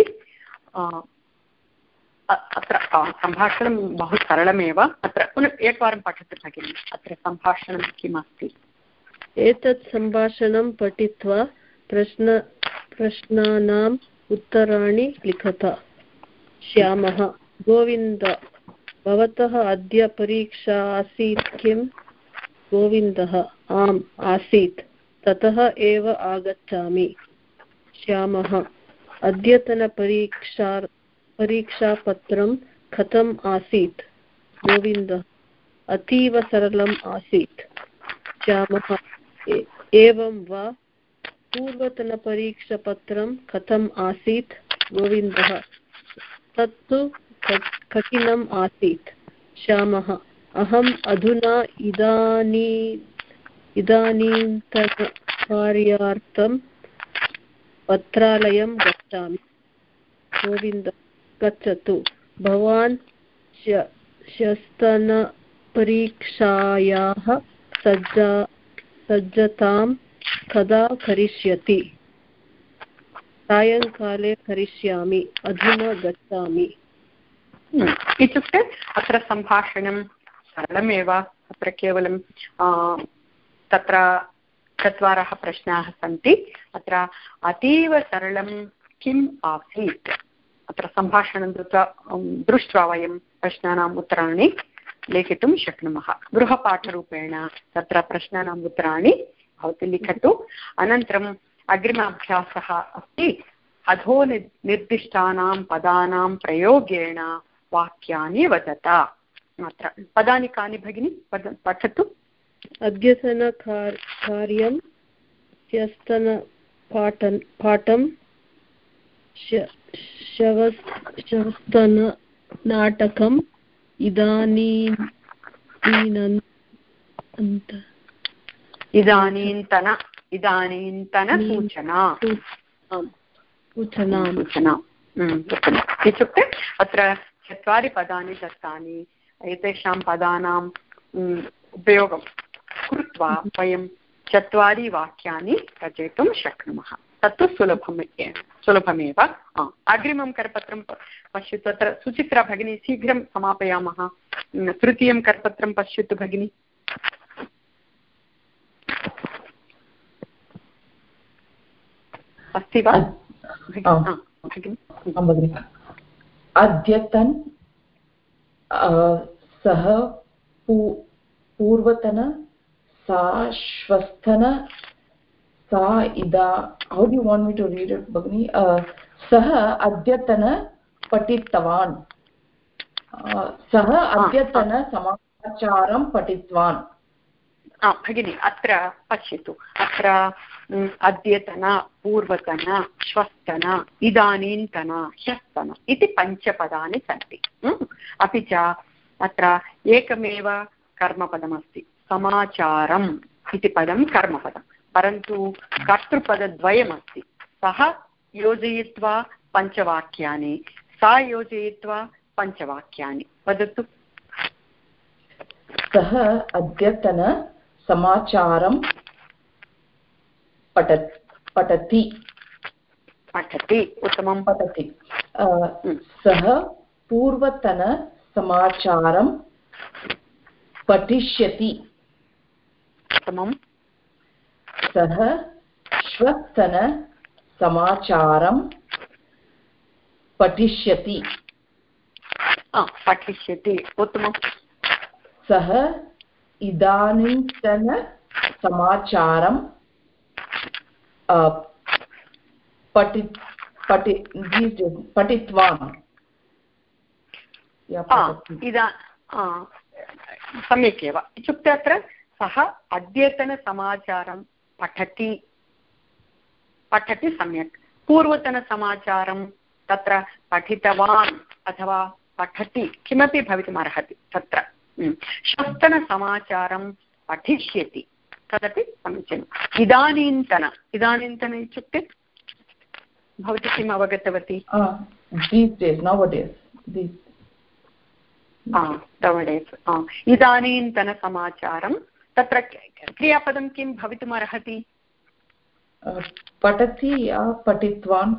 अत्र सम्भाषणं बहु सरलमेव। अत्र पुनः एकवारं पठतु भगिनि, अत्र सम्भाषणं किम् अस्ति? एतत् सम्भाषणं पठित्वा प्रश्नानाम् उत्तराणि लिखत। श्यामः: गोविन्द, भवतः अद्य परीक्षा आसीत् किम्? गोविन्दः: आम् आसीत्, ततः एव आगच्छामि। श्यामः: परीक्षापत्रं कथम् आसीत्? गोविन्दः: अतीव सरलम् आसीत्। श्यामः: एवं वा? पूर्वतनपरीक्षापत्रं कथम् आसीत्? गोविन्दः: तत्तु कठिनम् आसीत्। श्यामः: अहम् अधुना इदानीन्तनकार्यार्थं पत्रालयं गच्छामि। गोविन्दः: गच्छतु। भवान् श्वस्तनपरीक्षायाः सज्जतां कदा करिष्यति? सायङ्काले करिष्यामि, अधुना गच्छामि। इत्युक्ते अत्र सम्भाषणं सरलमेव। अत्र केवलं तत्र 4 प्रश्नाः सन्ति। अत्र अतीव सरलं किम् आसीत्? अत्र सम्भाषणं दृष्ट्वा वयं प्रश्नानाम् उत्तराणि लेखितुं शक्नुमः। गृहपाठरूपेण तत्र प्रश्नानाम् उत्तराणि भवती लिखतु। अनन्तरम् अग्रिमाभ्यासः अस्ति, अधो निर्दिष्टानां पदानां प्रयोगेण वाक्यानि वदत। अत्र पदानि कानि भगिनि पठतु। अद्यतनकार्यं, ह्यस्तनपाठं, श्वस्तननाटकम्, इदानीन्तन सूचना। इत्युक्ते अत्र 4 पदानि दत्तानि। एतेषां पदानाम् उपयोगं कृत्वा वयं 4 वाक्यानि रचयितुं शक्नुमः। तत्तु सुलभमेव। अग्रिमं करपत्रं पश्यतु। अत्र सुचित्रा भगिनी शीघ्रं समापयामः। तृतीयं करपत्रं पश्यतु भगिनि। अस्ति वा भगिनि? अद्यतन सः पूर्वतन सा श्वस्तन सा इदा. How do you want me to read it, Bhagini? सः अद्यतन पठितवान्, सः अद्यतन समाचारं पठितवान्। भगिनि अत्र पश्यतु। अत्र अद्यतन, पूर्वतन, श्वस्तन, इदानीन्तन, ह्यस्तन इति 5 पदानि सन्ति। अपि च अत्र एकमेव कर्मपदमस्ति, समाचारम् इति पदं कर्मपदं, परन्तु कर्तृपदद्वयमस्ति। सः योजयित्वा 5 वाक्यानि, सा योजयित्वा 5 वाक्यानि। वदतु। सः अद्यतन समाचारं पठति। उत्तमं। पठति। सः पूर्वतन समाचारं पठिष्यति। उत्तमं। सः श्वस्तन समाचारं पठिष्यति। उत्तमं। सः इदानीन्तन समाचारं पठितवान् सम्यक् एव इत्युक्ते अत्र सः अद्यतनसमाचारं पठति सम्यक् पूर्वतनसमाचारं तत्र पठितवान् अथवा पठति किमपि भवितुमर्हति तत्र श्वस्तनसमाचारं पठिष्यति तदपि समीचीनम् इदानीन्तन इत्युक्ते भवती किम् अवगतवती इदानीन्तनसमाचारं तत्र क्रियापदं किं भवितुमर्हति पठति या पठितवान्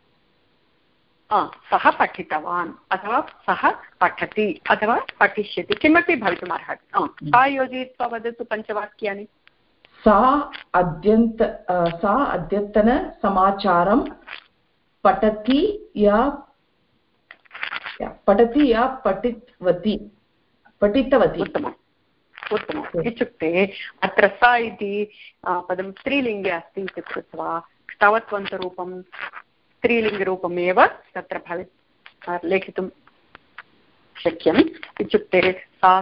सः पठितवान् अथवा सः पठति अथवा पठिष्यति किमपि भवितुमर्हति सा योजयित्वा वदतु पञ्चवाक्यानि सा अद्यतनसमाचारं पठति या पठितवती उत्तमम् इत्युक्ते अत्र सा इति पदं स्त्रीलिङ्गे अस्ति इति कृत्वा स्तवत्वन्तरूपं स्त्रीलिङ्गरूपमेव तत्र लेखितुं शक्यम् इत्युक्ते सा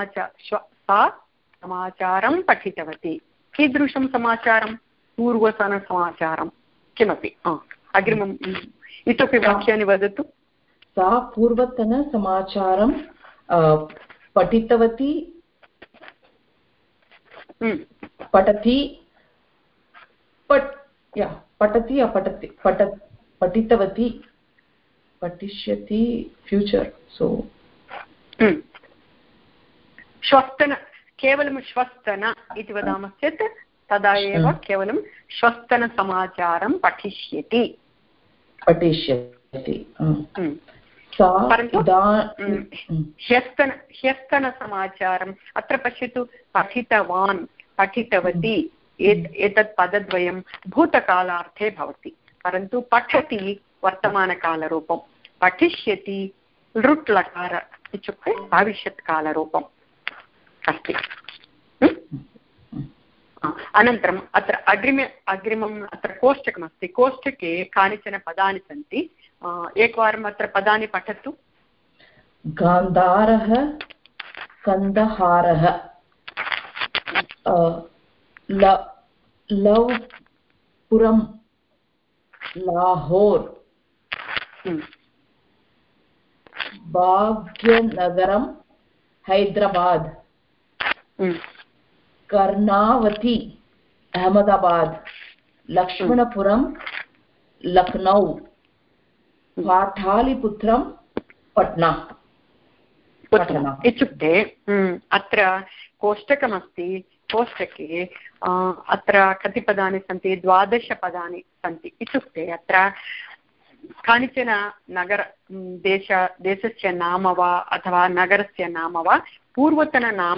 समाचारं पठितवती कीदृशं समाचारं पूर्वतनसमाचारं किमपि अग्रिमम् इतोपि वाक्यानि वदतु सा पूर्वतनसमाचारं पठितवती पठति पठितवती पठिष्यति फ्यूचर् सो श्वस्तन केवलं श्वस्तन इति वदामश्चेत् तदा एव केवलं श्वस्तनसमाचारं पठिष्यति परन्तु ह्यस्तनसमाचारम् अत्र पश्यतु पठितवान् पठितवती एतत् पदद्वयं भूतकालार्थे भवति परन्तु पठति वर्तमानकालरूपं पठिष्यति लृट् लकार इत्युक्ते भविष्यत्कालरूपम् अस्ति अनन्तरम् अत्र अग्रिमम् अत्र कोष्टकमस्ति कोष्टके कानिचन पदानि सन्ति एकवारम् अत्र पदानि पठतु गान्धारः कन्दहारः लवपुरं लाहोर् भाग्यनगरं हैदराबाद् कर्णावती अहमदाबाद् लक्ष्मणपुरं लखनौ पाठालिपुत्रं पट्ना इत्युक्ते अत्र कोष्टकमस्ति कोष्टके अत्र कति पदानि सन्ति 12 पदानि सन्ति इत्युक्ते अत्र कानिचन देशस्य नाम वा अथवा नगरस्य नाम वा पूर्वतननाम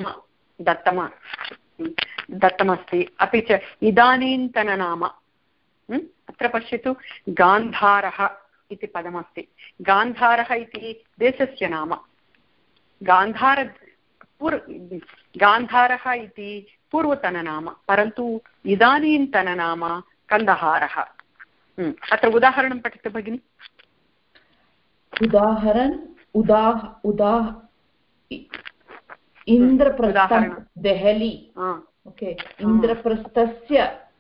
दत्तमस्ति अपि च इदानीन्तननाम अत्र पश्यतु गान्धारः इति पदमस्ति गान्धारः इति देशस्य नाम गान्धारः इति पूर्वतननाम परन्तु इदानीन्तननाम कन्दहारः अत्र उदाहरणं पठतु भगिनि इन्द्रप्रस्थं देहली ओके इन्द्रप्रस्थस्य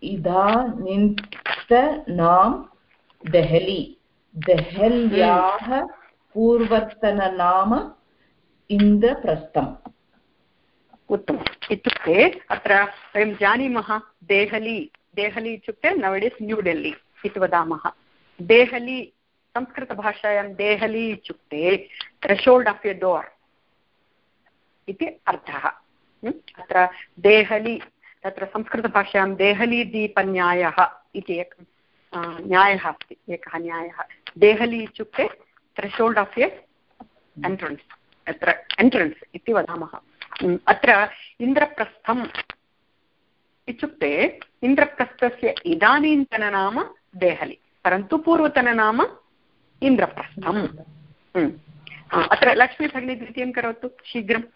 इदानीन्तनाम देहली देहल्याः पूर्वतननाम इन्द्रप्रस्थम् उत्तमम् इत्युक्ते अत्र वयं जानीमः देहली इत्युक्ते नवडेस् न्यू डेल्ली इति वदामः देहली संस्कृतभाषायां देहली इत्युक्ते थ्रेशोल्ड् आफ् ए डोर् इति अर्थः अत्र देहली तत्र संस्कृतभाषायां देहली दीपन्यायः इति एकः न्यायः अस्ति एकः न्यायः देहली इत्युक्ते थ्रेशोल्ड् आफ् ए एन्ट्रन्स् अत्र एन्ट्रन्स् इति वदामः अत्र इन्द्रप्रस्थम् इत्युक्ते इन्द्रप्रस्थस्य इदानीन्तननाम देहली परन्तु पूर्वतननाम इन्द्रप्रस्थम् अत्र लक्ष्मी भगिनी द्वितीयं करोतु शीघ्रं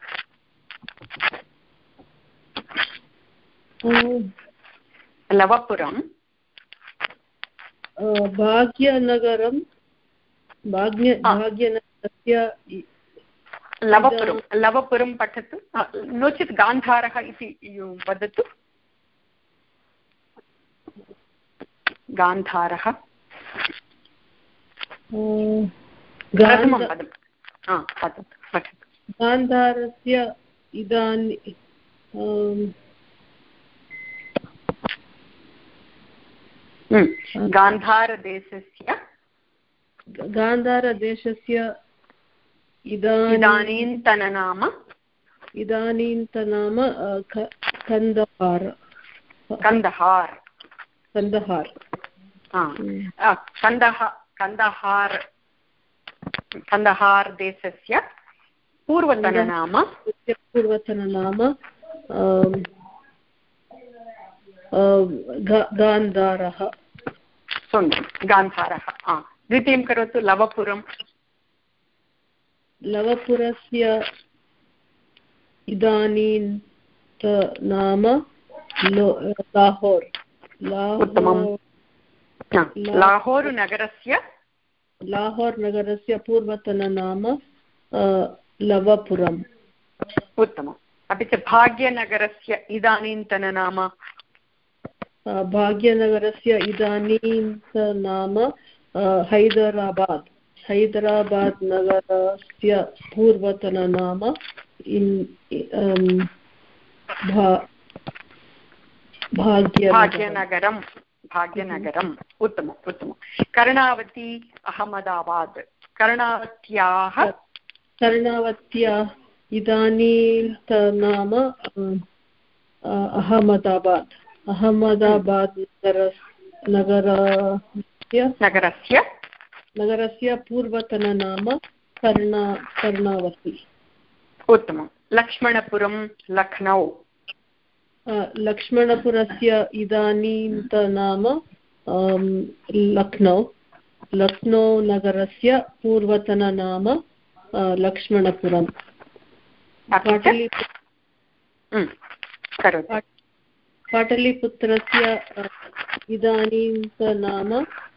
लवपुरं भाग्यनगरस्य लवपुरं पठतु नो चेत् गान्धारः इति वदतु गान्धारः प्रथमं पदं गान्धारस्य इदानीं गान्धारदेशस्य इदानीन्तननाम कन्दहार् देशस्य पूर्वतननाम गान्धारः गान्धारः द्वितीयं करोतु लवपुरस्य इदानीन्तनाम लाहोर् लाहोर् नगरस्य पूर्वतननाम लवपुरम् उत्तमम् अपि च भाग्यनगरस्य इदानीन्तननाम हैदराबाद् नगरस्य पूर्वतननाम भाग्यनगरम् उत्तमम् कर्णावती अहमदाबाद् कर्णावत्या इदानीन्तनाम अहमदाबाद् नगरस्य पूर्वतननाम कर्णावती उत्तमं लक्ष्मणपुरं लक्ष्मणपुरस्य इदानीन्तनाम लक्नौ नगरस्य पूर्वतननाम लक्ष्मणपुरम् पाटलीपुत्रस्य इदानीन्तनाम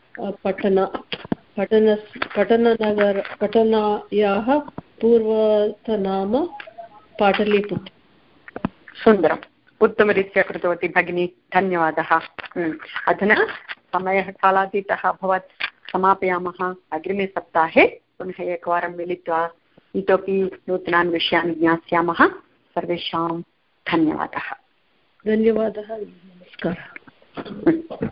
पटनायाः पूर्वतनाम पाटलीपुत्र सुन्दरम् उत्तमरीत्या कृतवती भगिनी धन्यवादः अधुना समयः कालातीतः अभवत् समापयामः अग्रिमे सप्ताहे पुनः एकवारं मिलित्वा इतोपि नूतनान् विषयान् ज्ञास्यामः सर्वेषां धन्यवादः नमस्कारः